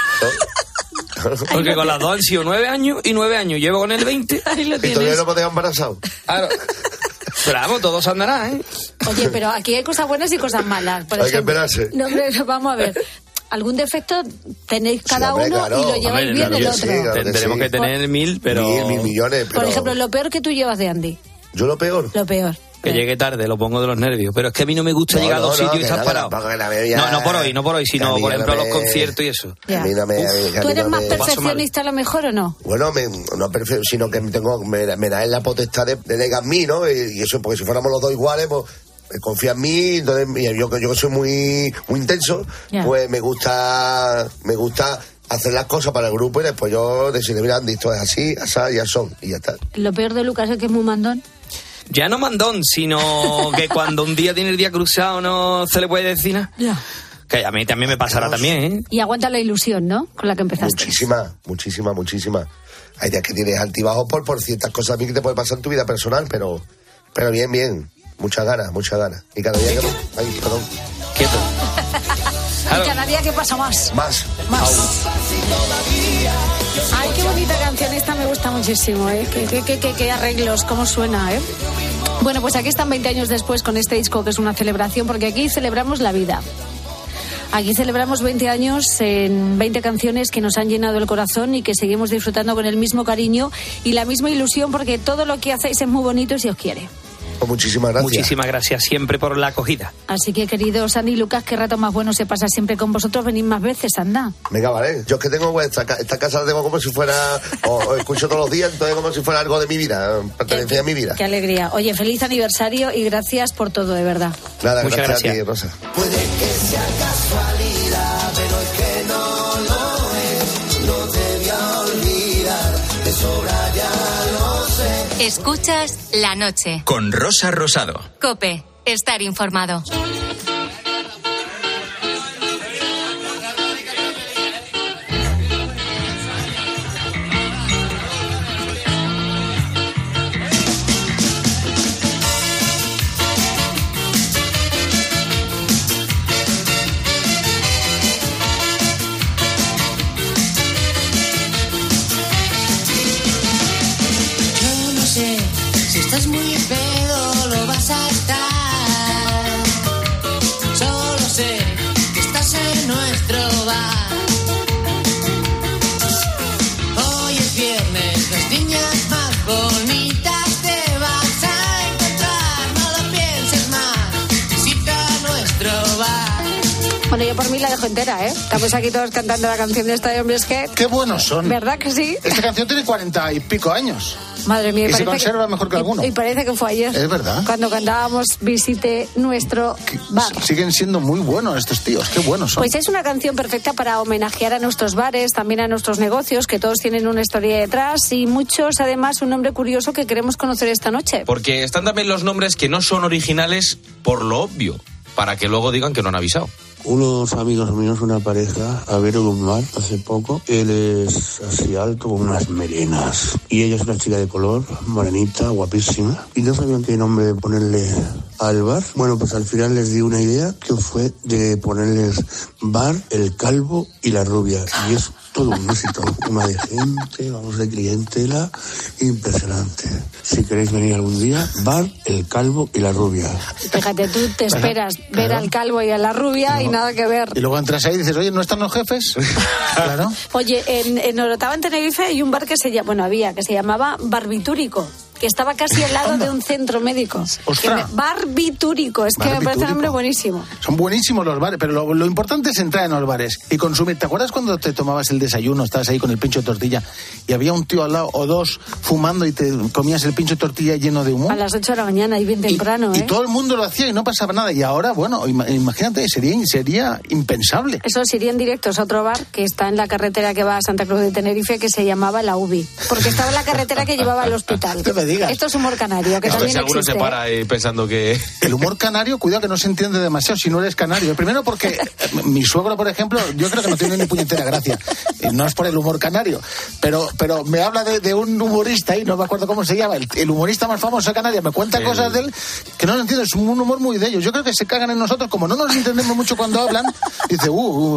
Porque con las 2 han sido 9 años y 9 años. Llevo con el 20. Ahí lo tienes. Y todavía no me tengo embarazado. Claro. Pero vamos, todo se andará, ¿eh? Oye, pero aquí hay cosas buenas y cosas malas. Hay que esperarse. No, hombre, vamos a ver. ¿Algún defecto tenéis cada uno y lo lleváis bien el otro? Sí, claro tenemos que tener 1000, pero... 1000 millones. Por ejemplo, lo peor que tú llevas de Andy. ¿Yo lo peor? Lo peor. Que llegue tarde, lo pongo de los nervios. Pero es que a mí no me gusta llegar a los sitios y estar parado. No por hoy, sino por ejemplo a los conciertos y eso. ¿Tú eres más perfeccionista a lo mejor o no? Bueno, no sino que me da en la potestad de negar mí, ¿no? Y eso, porque si fuéramos los 2 iguales, pues... confía en mí, entonces yo que soy muy intenso, pues me gusta hacer las cosas para el grupo y después yo decirle, mira, Andy, esto es así, ya son, y ya está. Lo peor de Lucas es que es muy mandón. Ya no mandón, sino que cuando un día tiene el día cruzado no se le puede decir nada. Que a mí también me pasará también, ¿eh? Y aguanta la ilusión, ¿no? Con la que empezaste. Muchísima. Hay días que tienes altibajos por ciertas cosas a mí que te puede pasar en tu vida personal, pero bien. Muchas ganas. Y cada día que... Ay, perdón. Quieto. Y cada día que pasa más. Ay, qué bonita canción. Esta me gusta muchísimo, ¿eh? Qué arreglos, cómo suena, ¿eh? Bueno, pues aquí están 20 años después con este disco que es una celebración, porque aquí celebramos la vida. Aquí celebramos 20 años en 20 canciones que nos han llenado el corazón y que seguimos disfrutando con el mismo cariño y la misma ilusión, porque todo lo que hacéis es muy bonito y se os quiere. Pues muchísimas gracias. Muchísimas gracias siempre por la acogida. Así que, queridos Andy y Lucas, qué rato más bueno se pasa siempre con vosotros. Venid más veces, anda. Venga, vale. Yo es que tengo esta casa la tengo como si fuera, o escucho todos los días, entonces como si fuera algo de mi vida, pertenencia a mi vida. Qué alegría. Oye, feliz aniversario y gracias por todo, de verdad. Nada, muchas gracias a ti, Rosa. Puede que sea casualidad, pero es que no lo es. No te voy a olvidar, de sobra ya lo sé. Escuchas La Noche. Con Rosa Rosado. COPE. Estar informado. Si estás muy pedo, lo vas a estar. Solo sé que estás en nuestro bar. Hoy es viernes, las niñas más bonitas te vas a encontrar. No lo pienses más, visita nuestro bar. Bueno, yo por mí la dejo entera, ¿eh? Estamos aquí todos cantando la canción de esta de Hombres G. ¡Qué buenos son! ¿Verdad que sí? Esta canción tiene 40 y pico años. Madre mía, y se conserva mejor que alguno. Y parece que fue ayer. Es verdad. Cuando cantábamos Visite nuestro bar. Siguen siendo muy buenos estos tíos, qué buenos son. Pues es una canción perfecta para homenajear a nuestros bares, también a nuestros negocios, que todos tienen una historia detrás y muchos, además, un nombre curioso que queremos conocer esta noche. Porque están también los nombres que no son originales por lo obvio, para que luego digan que no han avisado. Unos amigos míos, una pareja, abrieron un bar hace poco. Él es así alto, con unas melenas. Y ella es una chica de color, morenita, guapísima. Y no sabían qué nombre ponerle al bar. Bueno, pues al final les di una idea que fue de ponerles Bar, el Calvo y la Rubia. Y es todo un éxito. Una de gente, vamos, de clientela impresionante. Si queréis venir algún día, Bar, el Calvo y la Rubia. Fíjate, tú te esperas ver al Calvo y a la Rubia y nada que ver. Y luego entras ahí y dices, oye, ¿no están los jefes? Claro. Oye, en Orotava, en Tenerife, hay un bar que se llamaba Barbitúrico, que estaba casi al lado de un centro médico. Barbitúrico, es que me parece un nombre buenísimo. Son buenísimos los bares, pero lo importante es entrar en los bares y consumir. ¿Te acuerdas cuando te tomabas el desayuno, estabas ahí con el pincho de tortilla y había un tío al lado o dos fumando y te comías el pincho de tortilla lleno de humo? A las 8 de la mañana y bien temprano, y todo el mundo lo hacía y no pasaba nada. Y ahora, bueno, imagínate, sería impensable. Eso irían directos a otro bar que está en la carretera que va a Santa Cruz de Tenerife, que se llamaba La UBI, porque estaba en la carretera que llevaba al hospital. No me digas. Esto es humor canario, que también si alguno existe. Se para ahí pensando que... El humor canario, cuidado que no se entiende demasiado si no eres canario. Primero porque mi suegro, por ejemplo, yo creo que no tiene ni puñetera gracia. No es por el humor canario, pero me habla de un humorista y no me acuerdo cómo se llama, el humorista más famoso de Canarias, me cuenta cosas de él que no lo entiendo, es un humor muy de ellos. Yo creo que se cagan en nosotros, como no nos entendemos mucho cuando hablan, dice,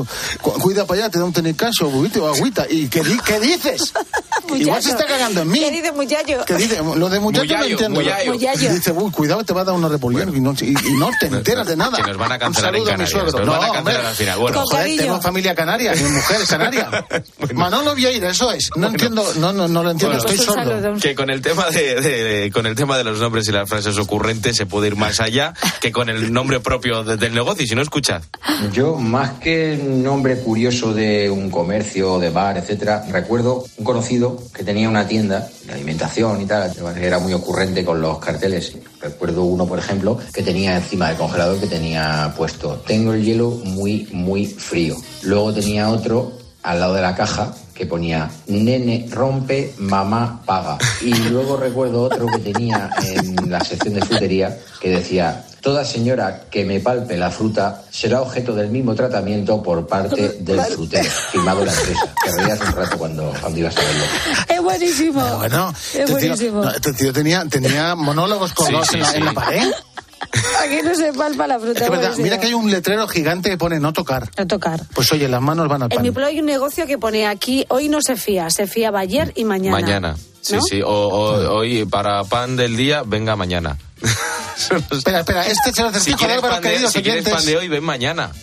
cuida para allá, te da un tenicazo, agüita, y ¿qué dices? Igual se está cagando en mí. ¿Qué dice muchacho? ¿Qué dice? Lo de muchacho no entiendo. Muyayo. Dice, cuidado, te va a dar unos repollitos y no te enteras de nada. Que nos van a cancelar en Canarias. Nos van a cancelar al final. Bueno, joder, tengo familia canaria, mi mujer es canaria. Manolo Vieira, eso es. No entiendo, no lo entiendo, estoy sordo. Que con el tema con el tema de los nombres y las frases ocurrentes se puede ir más allá que con el nombre propio del negocio, si no, escuchad. Yo, más que un nombre curioso de un comercio, de bar, etcétera, recuerdo un conocido que tenía una tienda de alimentación y tal, era muy ocurrente con los carteles. Recuerdo uno, por ejemplo, que tenía encima del congelador, que tenía puesto: tengo el hielo muy, muy frío. Luego tenía otro al lado de la caja que ponía: nene rompe, mamá paga. Y luego recuerdo otro que tenía en la sección de frutería que decía: toda señora que me palpe la fruta será objeto del mismo tratamiento por parte del frutero. Firmado la empresa. Te reías un rato cuando ibas a verlo. Es buenísimo. Bueno, es buenísimo. Este tío tenía monólogos colgados en la pared. Aquí no se palpa la fruta. Es que verdad, mira que hay un letrero gigante que pone no tocar. No tocar. Pues oye, las manos van al pan. En mi pueblo hay un negocio que pone aquí: hoy no se se fiaba ayer y mañana. Mañana, sí, ¿no? Sí. Hoy para pan del día, venga mañana. Espera, este se lo si quieres pan de hoy, ven mañana.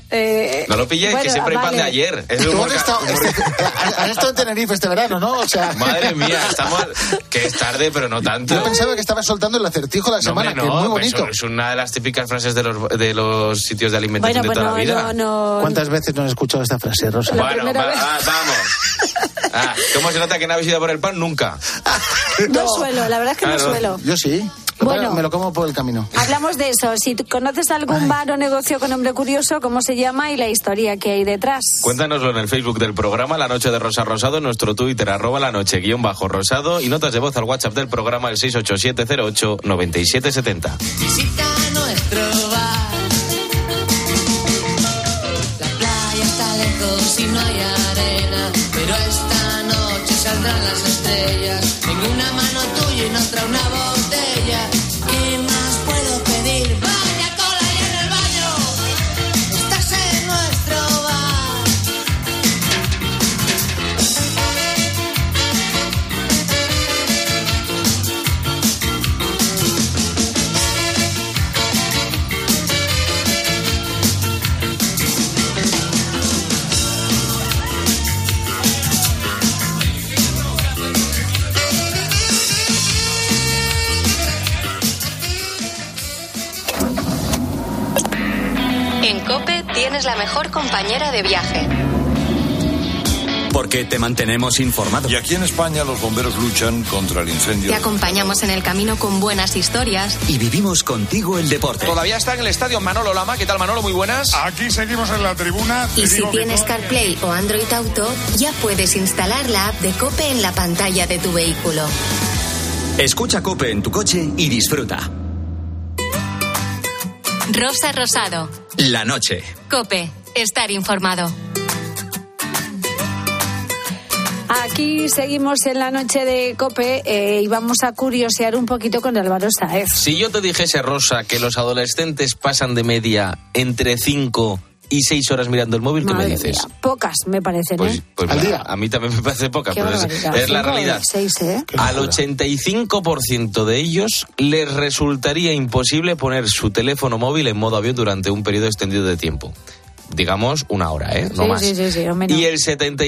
No lo pilléis, que siempre hay pan de ayer. Es Tú has estado en Tenerife este verano, ¿no? O sea... Madre mía, que es tarde, pero no tanto. Yo pensaba que estabas soltando el acertijo la semana, que es muy bonito. Es una de las típicas frases de los sitios de alimentación de toda la vida. ¿Cuántas veces no has escuchado esta frase, Rosa? Bueno, vamos. ¿Cómo se nota que no habéis ido por el pan? Nunca. No suelo, la verdad es que no suelo. Yo sí. Bueno, me lo como por el camino. Hablamos de eso. Si conoces algún bar o negocio con nombre curioso, ¿cómo se llama y la historia que hay detrás? Cuéntanoslo en el Facebook del programa La Noche de Rosa Rosado, en nuestro Twitter, @lanoche_rosado, y notas de voz al WhatsApp del programa, el 687089770. Visita nuestro bar. La playa está lejos y no hay arena, pero esta noche saldrán las estrellas. En una mano tuya y en otra una botella. ¿Qué más puedo pedir? Vaya cola y en el baño. Estás en nuestro bar. En COPE tienes la mejor compañera de viaje. Porque te mantenemos informado. Y aquí en España los bomberos luchan contra el incendio. Te acompañamos en el camino con buenas historias. Y vivimos contigo el deporte. Todavía está en el estadio Manolo Lama. ¿Qué tal, Manolo? Muy buenas. Aquí seguimos en la tribuna. Y si tienes CarPlay o Android Auto, ya puedes instalar la app de COPE en la pantalla de tu vehículo. Escucha COPE en tu coche y disfruta. Rosa Rosado. La noche. COPE. Estar informado. Aquí seguimos en la noche de COPE y vamos a curiosear un poquito con Álvaro Sáez. Si yo te dijese, Rosa, que los adolescentes pasan de media entre 5 y 6 horas mirando el móvil, ¿qué me dices? Mía, pocas, me parecen, Pues al día. A mí también me parece pocas, Qué pero barbaridad. es la 5 realidad. o 6, ¿eh? Al 85% de ellos les resultaría imposible poner su teléfono móvil en modo avión durante un periodo extendido de tiempo. Digamos 1 hora, no Sí, más. sí, o menos. Y el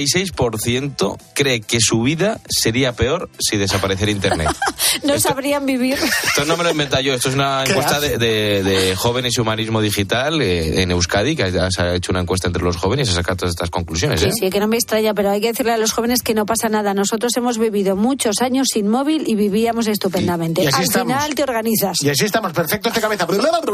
76% cree que su vida sería peor si desapareciera Internet. No sabrían vivir. Esto no me lo he inventado yo, esto es una encuesta de jóvenes y humanismo digital en Euskadi, que se ha hecho una encuesta entre los jóvenes y se ha sacado todas estas conclusiones. Sí, que no me extraña, pero hay que decirle a los jóvenes que no pasa nada. Nosotros hemos vivido muchos años sin móvil y vivíamos estupendamente. Y así Al estamos. final te organizas. Y así estamos, perfectos de cabeza.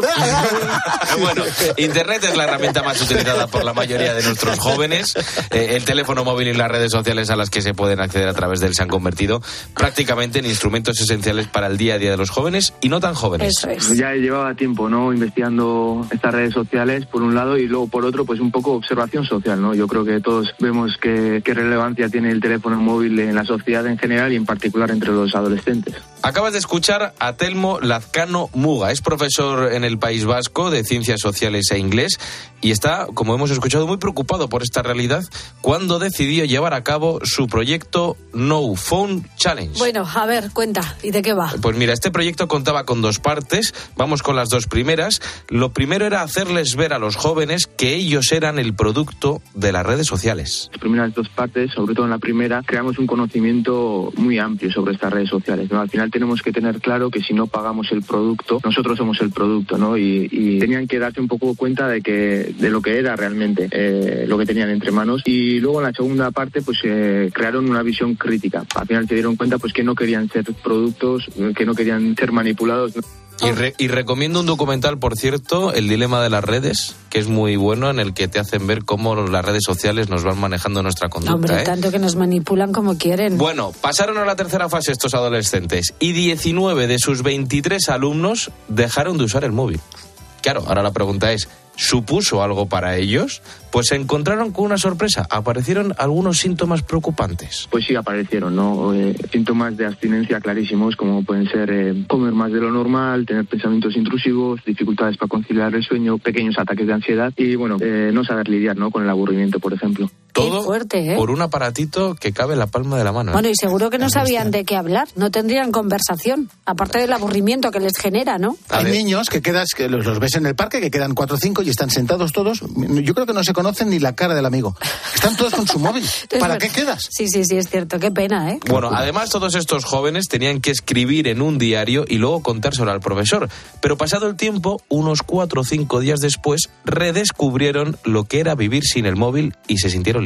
Bueno, Internet es la herramienta más utilizada por la mayoría de nuestros jóvenes. El teléfono móvil y las redes sociales a las que se pueden acceder a través de él se han convertido prácticamente en instrumentos esenciales para el día a día de los jóvenes y no tan jóvenes. Eso es. Ya llevaba tiempo, ¿no?, investigando estas redes sociales, por un lado, y luego por otro, pues un poco observación social, ¿no? Yo creo que todos vemos qué relevancia tiene el teléfono móvil en la sociedad en general y en particular entre los adolescentes. Acabas de escuchar a Telmo Lazcano Muga. Es profesor en el País Vasco de Ciencias Sociales e Inglés y está, como hemos escuchado, muy preocupado por esta realidad cuando decidió llevar a cabo su proyecto No Phone Challenge. Bueno, a ver, cuenta, ¿y de qué va? Pues mira, este proyecto contaba con 2 partes. Vamos con las 2 primeras. Lo primero era hacerles ver a los jóvenes que ellos eran el producto de las redes sociales. Las primeras 2 partes, sobre todo en la primera, creamos un conocimiento muy amplio sobre estas redes sociales, ¿no? Al final tenemos que tener claro que si no pagamos el producto, nosotros somos el producto, ¿no? Y tenían que darse un poco cuenta de lo que era realmente lo que tenían entre manos. Y luego en la segunda parte, pues crearon una visión crítica. Al final se dieron cuenta pues que no querían ser productos, que no querían ser manipulados, ¿no? Y recomiendo un documental, por cierto, El dilema de las redes, que es muy bueno, en el que te hacen ver cómo las redes sociales nos van manejando nuestra conducta. Hombre, tanto que nos manipulan como quieren. Bueno, pasaron a la tercera fase estos adolescentes y 19 de sus 23 alumnos dejaron de usar el móvil. Claro, ahora la pregunta es, ¿supuso algo para ellos? Pues se encontraron con una sorpresa. Aparecieron algunos síntomas preocupantes. Pues sí, aparecieron, ¿no? Síntomas de abstinencia clarísimos, como pueden ser comer más de lo normal, tener pensamientos intrusivos, dificultades para conciliar el sueño, pequeños ataques de ansiedad y, bueno, no saber lidiar, ¿no?, con el aburrimiento, por ejemplo. Todo fuerte, por un aparatito que cabe en la palma de la mano. Bueno, y seguro que no sabían de qué hablar, no tendrían conversación, aparte del aburrimiento que les genera, ¿no? Hay niños que los ves en el parque, que quedan 4 o 5 y están sentados todos. Yo creo que no se conocen ni la cara del amigo. Están todos con su móvil. ¿Para qué quedas? Sí, es cierto. Qué pena, ¿eh? Bueno, además todos estos jóvenes tenían que escribir en un diario y luego contárselo al profesor. Pero pasado el tiempo, unos 4 o 5 días después, redescubrieron lo que era vivir sin el móvil y se sintieron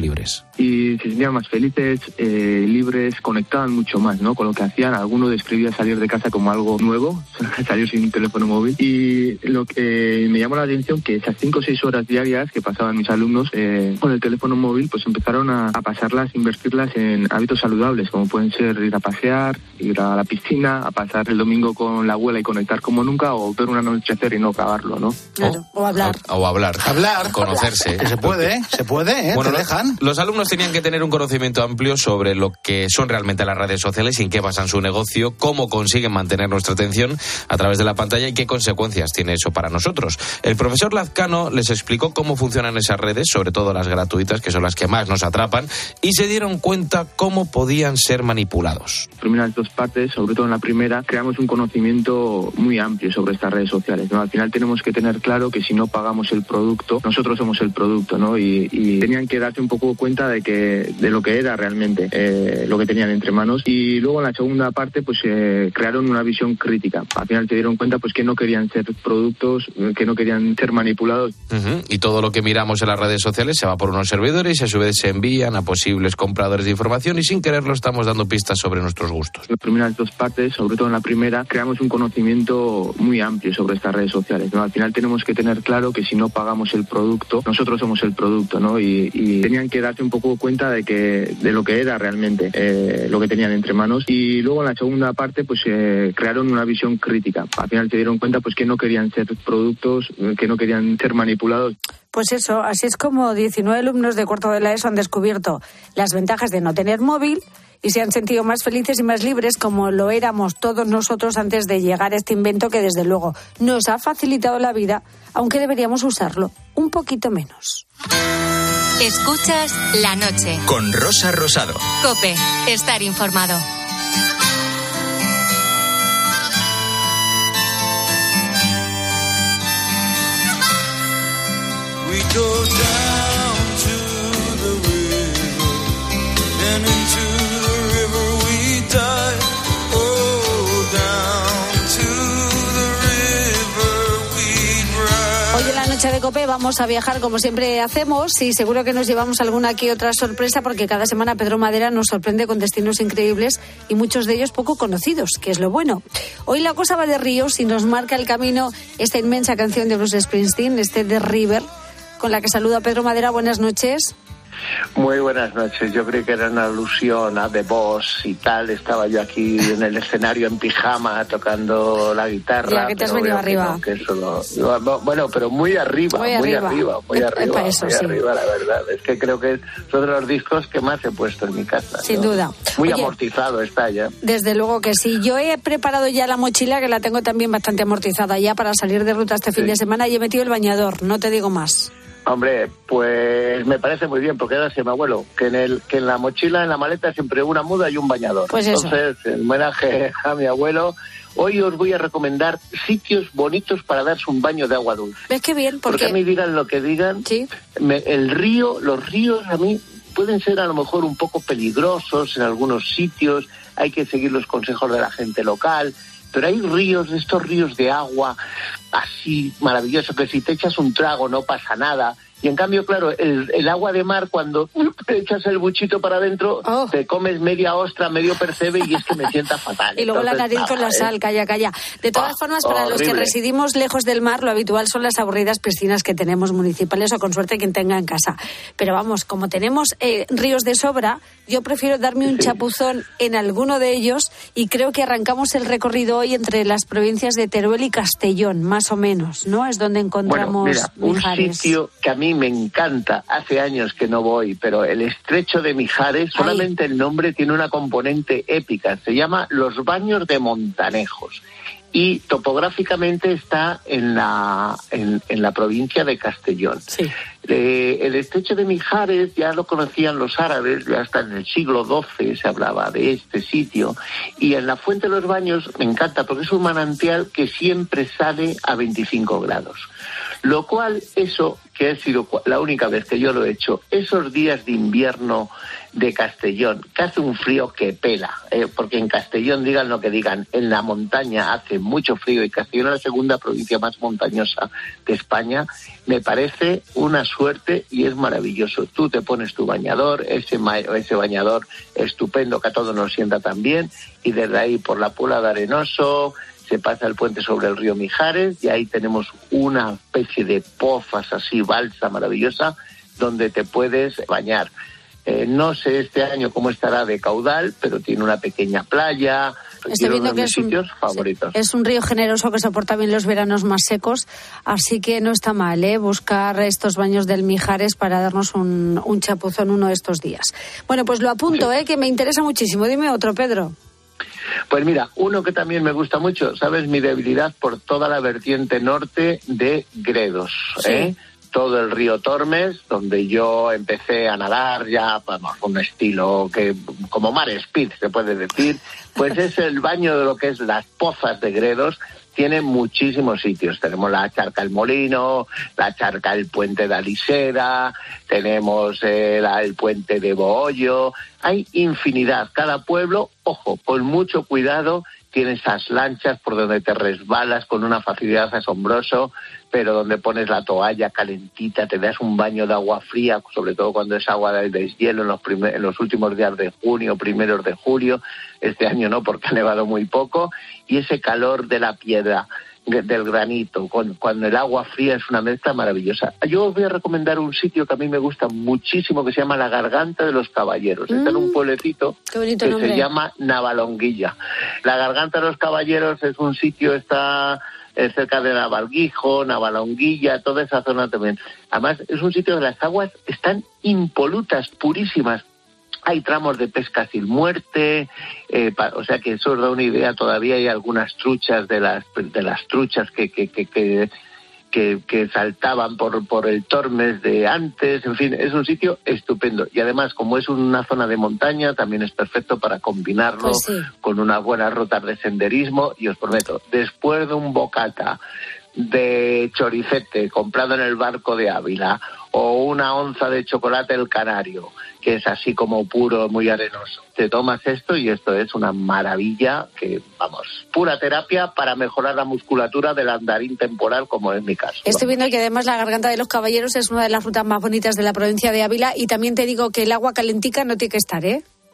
libres. Y se sentían más felices, libres, conectaban mucho más, ¿no? Con lo que hacían. Alguno describía salir de casa como algo nuevo, salir sin un teléfono móvil. Y lo que me llamó la atención, que esas 5 o 6 horas diarias que pasaban mis alumnos con el teléfono móvil, pues empezaron a pasarlas, invertirlas en hábitos saludables, como pueden ser ir a pasear, ir a la piscina, a pasar el domingo con la abuela y conectar como nunca, o ver un anochecer y no acabarlo, ¿no? Claro, o hablar. O hablar. Conocerse. Que se puede, Bueno, te dejan. Los alumnos tenían que tener un conocimiento amplio sobre lo que son realmente las redes sociales y en qué basan su negocio, cómo consiguen mantener nuestra atención a través de la pantalla y qué consecuencias tiene eso para nosotros. El profesor Lazcano les explicó cómo funcionan esas redes, sobre todo las gratuitas, que son las que más nos atrapan, y se dieron cuenta cómo podían ser manipulados. Las primeras 2 partes, sobre todo en la primera, creamos un conocimiento muy amplio sobre estas redes sociales, ¿no? Al final tenemos que tener claro que si no pagamos el producto, nosotros somos el producto, ¿no? Y tenían que darse un poco cuenta de lo que era realmente lo que tenían entre manos. Y luego en la segunda parte, pues crearon una visión crítica. Al final se dieron cuenta pues que no querían ser productos, que no querían ser manipulados. Y todo lo que miramos en las redes sociales se va por unos servidores y a su vez se envían a posibles compradores de información y sin quererlo estamos dando pistas sobre nuestros gustos. Las primeras 2 partes, sobre todo en la primera, creamos un conocimiento muy amplio sobre estas redes sociales, ¿no? Al final tenemos que tener claro que si no pagamos el producto, nosotros somos el producto, ¿no? Y tenían que darse un poco cuenta de lo que era realmente lo que tenían entre manos. Y luego en la segunda parte, pues crearon una visión crítica. Al final se dieron cuenta pues que no querían ser productos, que no querían ser manipulados. Pues eso, así es como 19 alumnos de cuarto de la ESO han descubierto las ventajas de no tener móvil y se han sentido más felices y más libres, como lo éramos todos nosotros antes de llegar a este invento que desde luego nos ha facilitado la vida, aunque deberíamos usarlo un poquito menos. Escuchas La Noche. Con Rosa Rosado. COPE. Estar informado. We go down to the river, and into the river we dive. Oh, down to the river we ride. Hoy en La Noche de COPE vamos a viajar como siempre hacemos y seguro que nos llevamos alguna que otra sorpresa porque cada semana Pedro Madera nos sorprende con destinos increíbles y muchos de ellos poco conocidos, que es lo bueno. Hoy la cosa va de ríos y nos marca el camino esta inmensa canción de Bruce Springsteen, The River, con la que saluda Pedro Madera. Buenas noches. Muy buenas noches. Yo creí que era una alusión a The Boss y tal. Estaba yo aquí en el escenario en pijama tocando la guitarra. Ya que te has venido arriba. Bueno, pero muy arriba, muy arriba, eso, muy arriba, la verdad. Es que creo que es uno de los discos que más he puesto en mi casa. Sin duda. Muy amortizado está ya. Desde luego que sí. Yo he preparado ya la mochila, que la tengo también bastante amortizada ya para salir de ruta este fin de semana, y he metido el bañador, no te digo más. Hombre, pues me parece muy bien, porque era así, mi abuelo, que en la mochila, en la maleta, siempre una muda y un bañador. Pues eso. Entonces, en homenaje a mi abuelo, hoy os voy a recomendar sitios bonitos para darse un baño de agua dulce. ¿Ves qué bien? Porque a mí digan lo que digan, ¿sí? Los ríos a mí pueden ser a lo mejor un poco peligrosos en algunos sitios, hay que seguir los consejos de la gente local, pero hay ríos, estos ríos de agua así maravilloso, que si te echas un trago no pasa nada. Y en cambio, claro, el agua de mar, cuando te echas el buchito para adentro, te comes media ostra, medio percebe, y es que me sienta fatal. Y luego entonces, la nariz con la sal, calla. De todas formas, para los que residimos lejos del mar, lo habitual son las aburridas piscinas que tenemos municipales, o con suerte quien tenga en casa. Pero vamos, como tenemos ríos de sobra, yo prefiero darme un chapuzón en alguno de ellos, y creo que arrancamos el recorrido hoy entre las provincias de Teruel y Castellón, más o menos, ¿no? Es donde encontramos Mijares. Un sitio que a mí me encanta, hace años que no voy, pero el estrecho de Mijares, solamente el nombre tiene una componente épica, se llama Los Baños de Montanejos y topográficamente está en la provincia de Castellón. Sí. El estrecho de Mijares ya lo conocían los árabes, ya hasta en el siglo XII se hablaba de este sitio, y en la Fuente de los Baños me encanta porque es un manantial que siempre sale a 25 grados. Lo cual, eso, que ha sido la única vez que yo lo he hecho, esos días de invierno de Castellón, que hace un frío que pela, porque en Castellón, digan lo que digan, en la montaña hace mucho frío y Castellón es la segunda provincia más montañosa de España, me parece una suerte y es maravilloso. Tú te pones tu bañador, ese bañador estupendo que a todos nos sienta tan bien, y desde ahí por la Puebla de Arenoso se pasa el puente sobre el río Mijares y ahí tenemos una especie de pozas así, balsa maravillosa, donde te puedes bañar. No sé este año cómo estará de caudal, pero tiene una pequeña playa. Estoy viendo que sitios favoritos. Es un río generoso que soporta bien los veranos más secos, así que no está mal buscar estos baños del Mijares para darnos un chapuzón uno de estos días. Bueno, pues lo apunto, que me interesa muchísimo. Dime otro, Pedro. Pues mira, uno que también me gusta mucho, ¿sabes? Mi debilidad por toda la vertiente norte de Gredos, Sí. Todo el río Tormes, donde yo empecé a nadar ya, vamos, un estilo que como mar speed se puede decir, pues es el baño de lo que es las pozas de Gredos. Tiene muchísimos sitios. Tenemos la Charca El Molino, la Charca El Puente de Aliseda, tenemos el Puente de Bohollo. Hay infinidad. Cada pueblo, ojo, con mucho cuidado, tiene esas lanchas por donde te resbalas con una facilidad asombrosa, pero donde pones la toalla calentita, te das un baño de agua fría, sobre todo cuando es agua de deshielo en los últimos días de junio, primeros de julio. Este año no, porque ha nevado muy poco, y ese calor de la piedra, del granito, cuando el agua fría, es una mezcla maravillosa. Yo os voy a recomendar un sitio que a mí me gusta muchísimo, que se llama La Garganta de los Caballeros. Está en un pueblecito que se llama Navalonguilla. La Garganta de los Caballeros es un sitio, está cerca de Navalguijo, Navalonguilla, toda esa zona también. Además, es un sitio donde las aguas están impolutas, purísimas. Hay tramos de pesca sin muerte, o sea que eso os da una idea. Todavía hay algunas truchas de las truchas que saltaban por el Tormes de antes. En fin, es un sitio estupendo. Y además, como es una zona de montaña, también es perfecto para combinarlo con unas buenas rutas de senderismo. Y os prometo, después de un bocata de choricete comprado en el barco de Ávila, o una onza de chocolate El Canario, que es así como puro, muy arenoso, te tomas esto y esto es una maravilla, que vamos, pura terapia para mejorar la musculatura del andarín temporal, como es mi caso. Estoy viendo que además La Garganta de los Caballeros es una de las rutas más bonitas de la provincia de Ávila, y también te digo que el agua calentica no tiene que estar,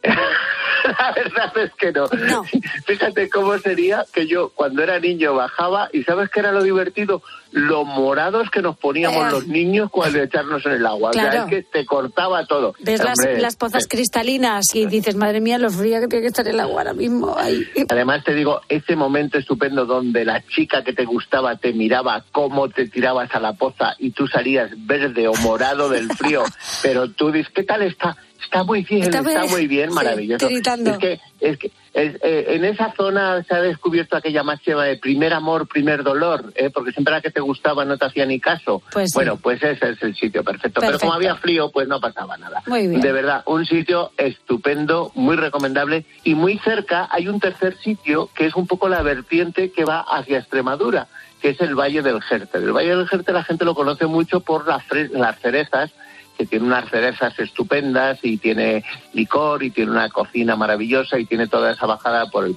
La verdad es que no. Fíjate cómo sería que yo cuando era niño bajaba, y ¿sabes qué era lo divertido? Lo morados que nos poníamos los niños cuando echarnos en el agua. Claro. O sea, es que te cortaba todo. Ves las pozas cristalinas y dices, madre mía, lo fría que tiene que estar el agua ahora mismo. Ay. Además te digo, ese momento estupendo donde la chica que te gustaba te miraba cómo te tirabas a la poza y tú salías verde o morado del frío, pero tú dices, ¿qué tal está? Está muy bien, maravilloso. Es que en esa zona se ha descubierto aquella máxima de primer amor, primer dolor, porque siempre la que te gustaba no te hacía ni caso. Pues ese es el sitio perfecto. Pero como había frío, pues no pasaba nada. Muy bien. De verdad, un sitio estupendo, muy recomendable, y muy cerca hay un tercer sitio que es un poco la vertiente que va hacia Extremadura, que es el Valle del Jerte. El Valle del Jerte la gente lo conoce mucho por las cerezas, que tiene unas cerezas estupendas y tiene licor y tiene una cocina maravillosa y tiene toda esa bajada por el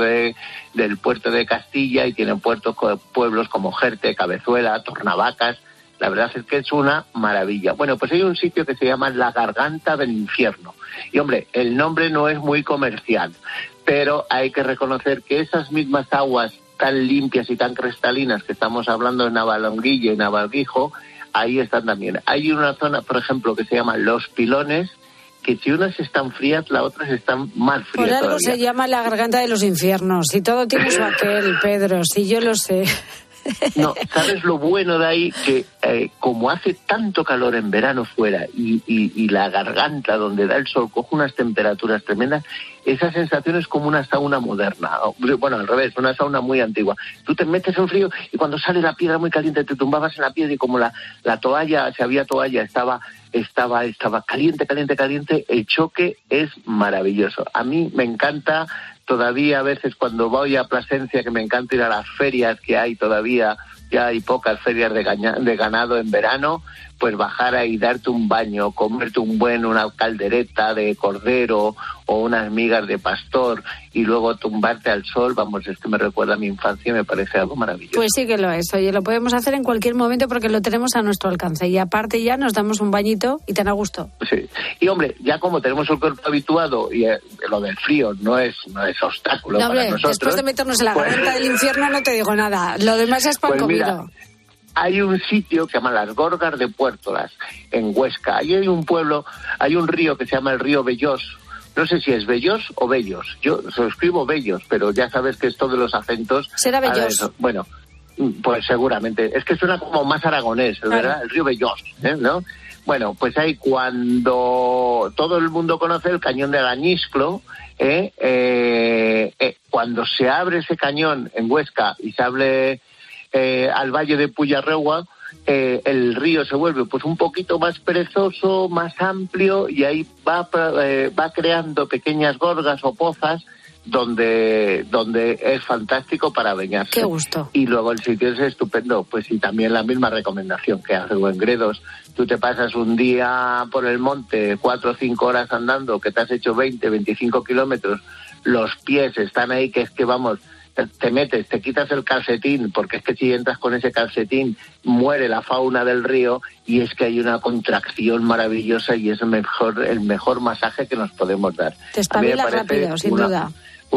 del puerto de Castilla, y tiene pueblos como Jerte, Cabezuela, Tornavacas. La verdad es que es una maravilla. Bueno, pues hay un sitio que se llama La Garganta del Infierno. Y hombre, el nombre no es muy comercial, pero hay que reconocer que esas mismas aguas tan limpias y tan cristalinas que estamos hablando en Navalonguilla y Navalguijo, ahí están también. Hay una zona, por ejemplo, que se llama Los Pilones, que si unas están frías, las otras están más frías. Por algo todavía se llama La Garganta de los Infiernos. Y todo tiene su aquel, Pedro, si yo lo sé. No, ¿sabes lo bueno de ahí? Que como hace tanto calor en verano fuera y la garganta donde da el sol coge unas temperaturas tremendas, esa sensación es como una sauna moderna. Bueno, al revés, una sauna muy antigua. Tú te metes en frío y cuando sale la piedra muy caliente te tumbabas en la piedra, y como la toalla, si había toalla, estaba caliente, el choque es maravilloso. A mí me encanta. Todavía a veces cuando voy a Plasencia, que me encanta ir a las ferias que hay todavía, ya hay pocas ferias de ganado en verano, pues bajar ahí, darte un baño, comerte una caldereta de cordero o unas migas de pastor y luego tumbarte al sol, vamos, es que me recuerda a mi infancia y me parece algo maravilloso. Pues sí que lo es, oye, lo podemos hacer en cualquier momento porque lo tenemos a nuestro alcance y aparte ya nos damos un bañito y tan a gusto. Sí, y hombre, ya como tenemos el cuerpo habituado y lo del frío no es obstáculo no, hombre, para nosotros. Después de meternos en la garganta del infierno no te digo nada, lo demás es pan pues comido. Mira, hay un sitio que se llama Las Gorgas de Puertolas, en Huesca. Ahí hay un pueblo, hay un río que se llama el río Bellós. No sé si es Bellós o Bellos. Yo lo escribo Bellos, pero ya sabes que esto de los acentos... Será Bellós. Bueno, pues seguramente. Es que suena como más aragonés, ¿verdad? Claro. El río Bellós, ¿no? Bueno, pues ahí cuando todo el mundo conoce el cañón de Añisclo, cuando se abre ese cañón en Huesca y se abre... al valle de Puyarregua, el río se vuelve pues un poquito más perezoso, más amplio y ahí va creando pequeñas gorgas o pozas donde es fantástico para bañarse. Qué gusto. Y luego el sitio es estupendo, pues y también la misma recomendación que hace en Gredos. Tú te pasas un día por el monte, 4 o 5 horas andando, que te has hecho 20, 25 kilómetros, los pies están ahí, que es que vamos... te metes, te quitas el calcetín, porque es que si entras con ese calcetín muere la fauna del río y es que hay una contracción maravillosa y es el mejor masaje que nos podemos dar. Te espabila rápido, sin duda.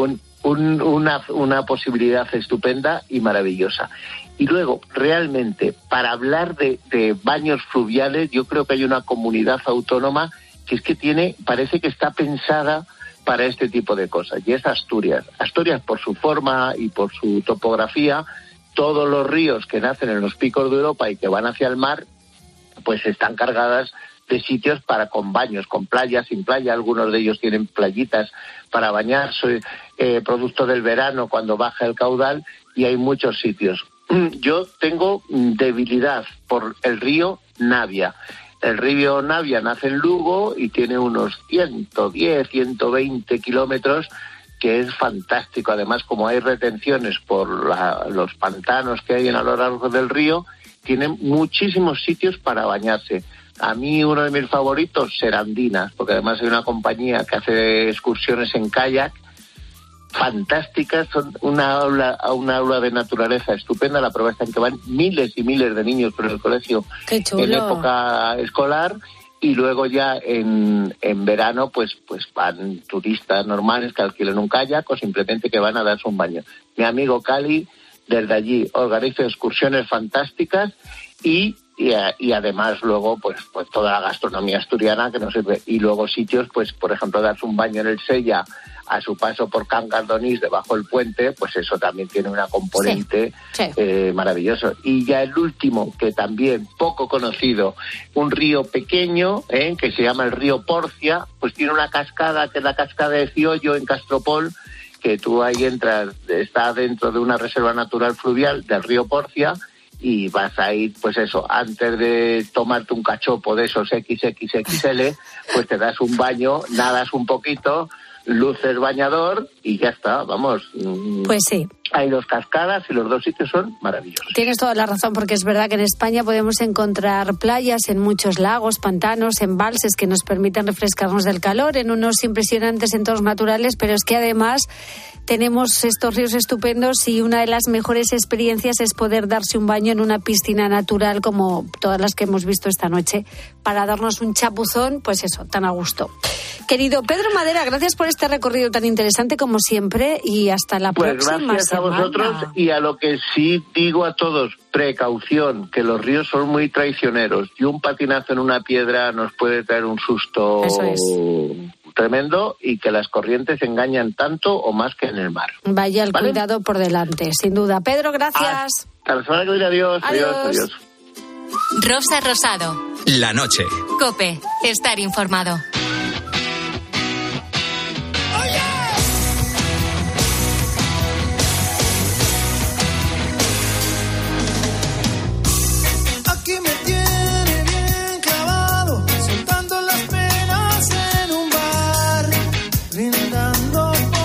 Una posibilidad estupenda y maravillosa. Y luego, realmente, para hablar de baños fluviales, yo creo que hay una comunidad autónoma que es que parece que está pensada para este tipo de cosas, y es Asturias. Asturias, por su forma y por su topografía, todos los ríos que nacen en los picos de Europa y que van hacia el mar, pues están cargadas de sitios con baños, con playa, sin playa. Algunos de ellos tienen playitas para bañarse, producto del verano cuando baja el caudal, y hay muchos sitios. Yo tengo debilidad por el río Navia. El río Navia nace en Lugo y tiene unos 110, 120 kilómetros, que es fantástico. Además, como hay retenciones por los pantanos que hay a lo largo del río, tienen muchísimos sitios para bañarse. A mí uno de mis favoritos, Serandinas, porque además hay una compañía que hace excursiones en kayak fantásticas, son una aula de naturaleza estupenda. La prueba está en que van miles y miles de niños por el colegio en época escolar, y luego ya en verano pues van turistas normales que alquilan un kayak o simplemente que van a darse un baño. Mi amigo Cali desde allí organiza excursiones fantásticas y además luego pues toda la gastronomía asturiana que nos sirve, y luego sitios, pues por ejemplo darse un baño en el Sella a su paso por Can Gardonís debajo del puente, pues eso también tiene una componente maravilloso. Y ya el último, que también poco conocido, un río pequeño que se llama el río Porcia, pues tiene una cascada que es la cascada de Ciollo en Castropol, que tú ahí entras, está dentro de una reserva natural fluvial del río Porcia, y vas a ir, pues eso, antes de tomarte un cachopo de esos XXXL, pues te das un baño, nadas un poquito, luces bañador y ya está, vamos. Pues sí. Hay 2 cascadas y los 2 sitios son maravillosos. Tienes toda la razón, porque es verdad que en España podemos encontrar playas en muchos lagos, pantanos, embalses que nos permiten refrescarnos del calor en unos impresionantes entornos naturales, pero es que además tenemos estos ríos estupendos y una de las mejores experiencias es poder darse un baño en una piscina natural como todas las que hemos visto esta noche, para darnos un chapuzón, pues eso, tan a gusto. Querido Pedro Madera, gracias por este recorrido tan interesante como siempre, y hasta la próxima gracias semana. A vosotros, y a lo que sí digo a todos, precaución, que los ríos son muy traicioneros y un patinazo en una piedra nos puede traer un susto tremendo, y que las corrientes engañan tanto o más que en el mar. Vaya el cuidado por delante, sin duda. Pedro, gracias. Hasta la semana que viene, adiós. Rosa Rosado. La noche. COPE. Estar informado.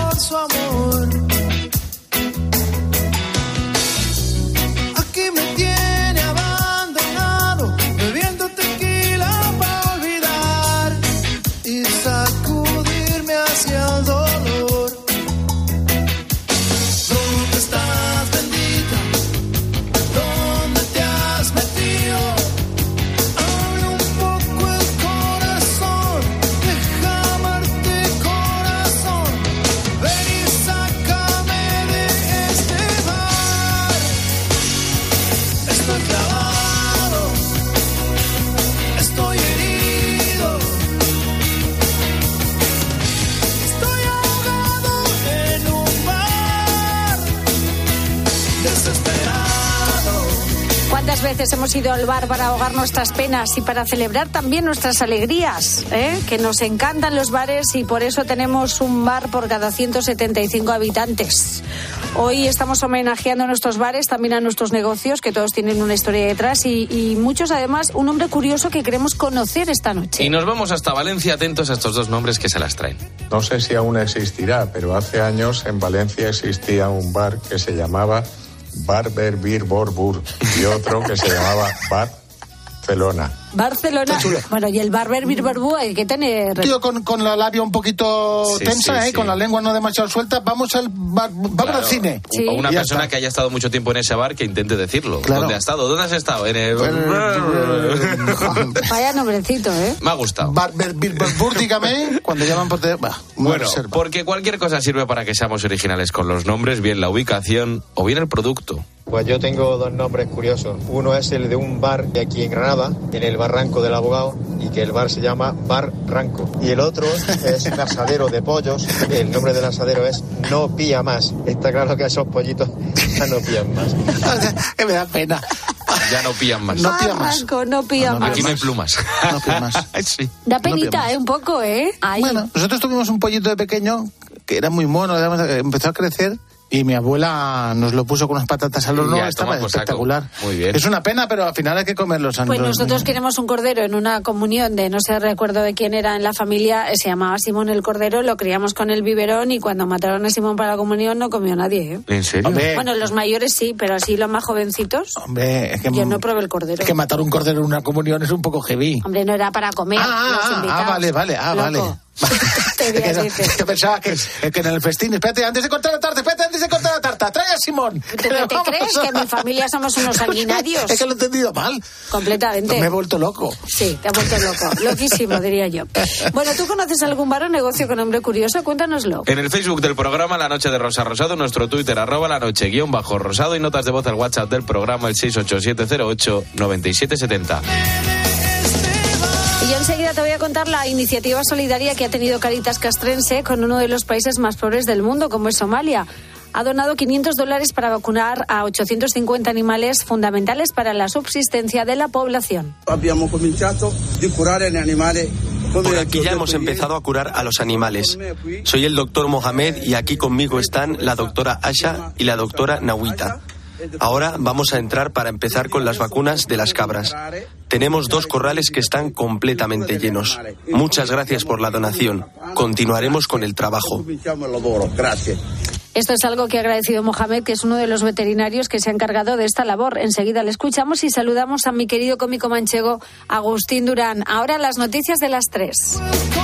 Aquí me tiene veces hemos ido al bar para ahogar nuestras penas y para celebrar también nuestras alegrías, que nos encantan los bares y por eso tenemos un bar por cada 175 habitantes. Hoy estamos homenajeando a nuestros bares, también a nuestros negocios, que todos tienen una historia detrás y muchos además un hombre curioso que queremos conocer esta noche. Y nos vamos hasta Valencia, atentos a estos dos nombres que se las traen. No sé si aún existirá, pero hace años en Valencia existía un bar que se llamaba Barber Bir Borbur y otro que se llamaba Barcelona. Barcelona. Bueno, y el Barber Bir Borbur hay que tener... Tío, con la labia un poquito tensa, con la lengua no demasiado suelta, vamos al bar, vamos al cine. Sí. O una persona que haya estado mucho tiempo en ese bar que intente decirlo. Claro. ¿Dónde has estado? ¿Dónde has estado? En el... Vaya nombrecito, Me ha gustado. Barber Bir Borbur, dígame, cuando llaman por teléfono. Bueno, porque cualquier cosa sirve para que seamos originales con los nombres, bien la ubicación o bien el producto. Pues yo tengo dos nombres curiosos. Uno es el de un bar de aquí en Granada, en el Barranco del Abogado, y que el bar se llama Bar Ranco. Y el otro es un asadero de pollos. El nombre del asadero es No Pilla Más. Está claro que esos pollitos ya no pillan más. Me da pena. Ya no pillan más. No pillan más. Ranco, no pillan más. Aquí no hay plumas. No pillan más. Sí. Da penita, un poco, Ahí. Bueno, nosotros tuvimos un pollito de pequeño que era muy mono, empezó a crecer. Y mi abuela nos lo puso con unas patatas al horno, estaba espectacular. Muy bien. Es una pena, pero al final hay que comerlos. Pues nosotros queremos un cordero en una comunión de, no sé, recuerdo de quién era en la familia, se llamaba Simón el Cordero, lo criamos con el biberón y cuando mataron a Simón para la comunión no comió nadie. ¿En serio? Hombre. Bueno, los mayores sí, pero así los más jovencitos. Hombre, es que yo no probé el cordero. Es que matar un cordero en una comunión es un poco heavy. Hombre, no era para comer. Vale. Loco. Yo pensaba que en el festín, espérate, antes de cortar la tarta, trae a Simón. ¿Tú qué te crees? Que en mi familia somos unos sanguinarios. Es que lo he entendido mal. Completamente. Me he vuelto loco. Sí, te has vuelto loco. Loquísimo, diría yo. Bueno, ¿tú conoces algún bar o negocio con nombre curioso? Cuéntanoslo. En el Facebook del programa La Noche de Rosa Rosado, nuestro Twitter, @lanoche_rosado y notas de voz al WhatsApp del programa, el 687089770. Y yo enseguida te voy a contar la iniciativa solidaria que ha tenido Cáritas Castrense con uno de los países más pobres del mundo, como es Somalia. Ha donado $500 para vacunar a 850 animales fundamentales para la subsistencia de la población. Por aquí ya hemos empezado a curar a los animales. Soy el doctor Mohamed y aquí conmigo están la doctora Asha y la doctora Nawita. Ahora vamos a entrar para empezar con las vacunas de las cabras. Tenemos 2 corrales que están completamente llenos. Muchas gracias por la donación. Continuaremos con el trabajo. Esto es algo que ha agradecido Mohamed, que es uno de los veterinarios que se ha encargado de esta labor. Enseguida le escuchamos y saludamos a mi querido cómico manchego Agustín Durán. Ahora las noticias de las 3.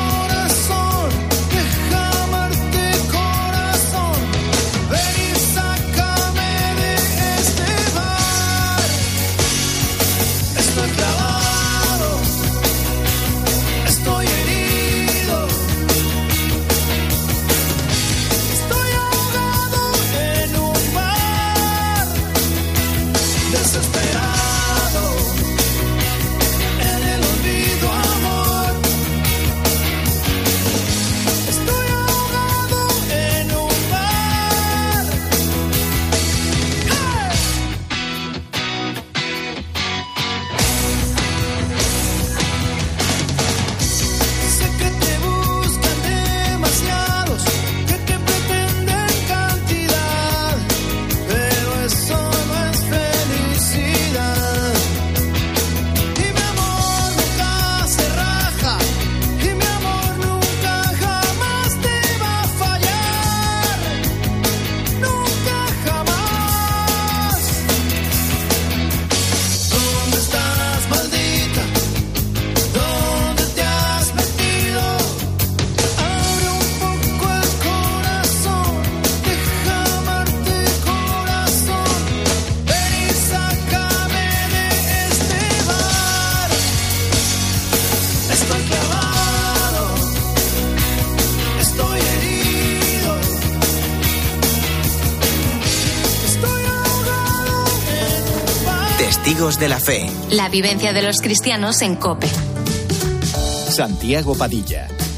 Testigos de la Fe. La vivencia de los cristianos en COPE. Santiago Padilla,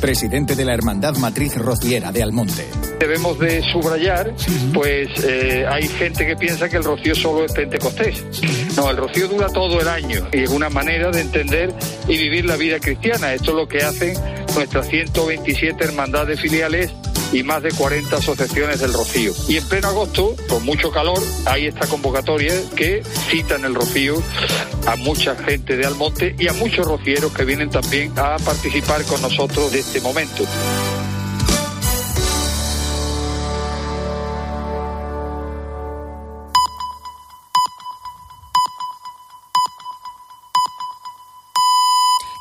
presidente de la Hermandad Matriz Rociera de Almonte. Debemos de subrayar, pues hay gente que piensa que el rocío solo es Pentecostés. No, el rocío dura todo el año y es una manera de entender y vivir la vida cristiana. Esto es lo que hacen nuestras 127 hermandades filiales y más de 40 asociaciones del rocío. Y en pleno agosto, con mucho calor, hay esta convocatoria que cita en el rocío a mucha gente de Almonte y a muchos rocieros que vienen también a participar con nosotros de este momento.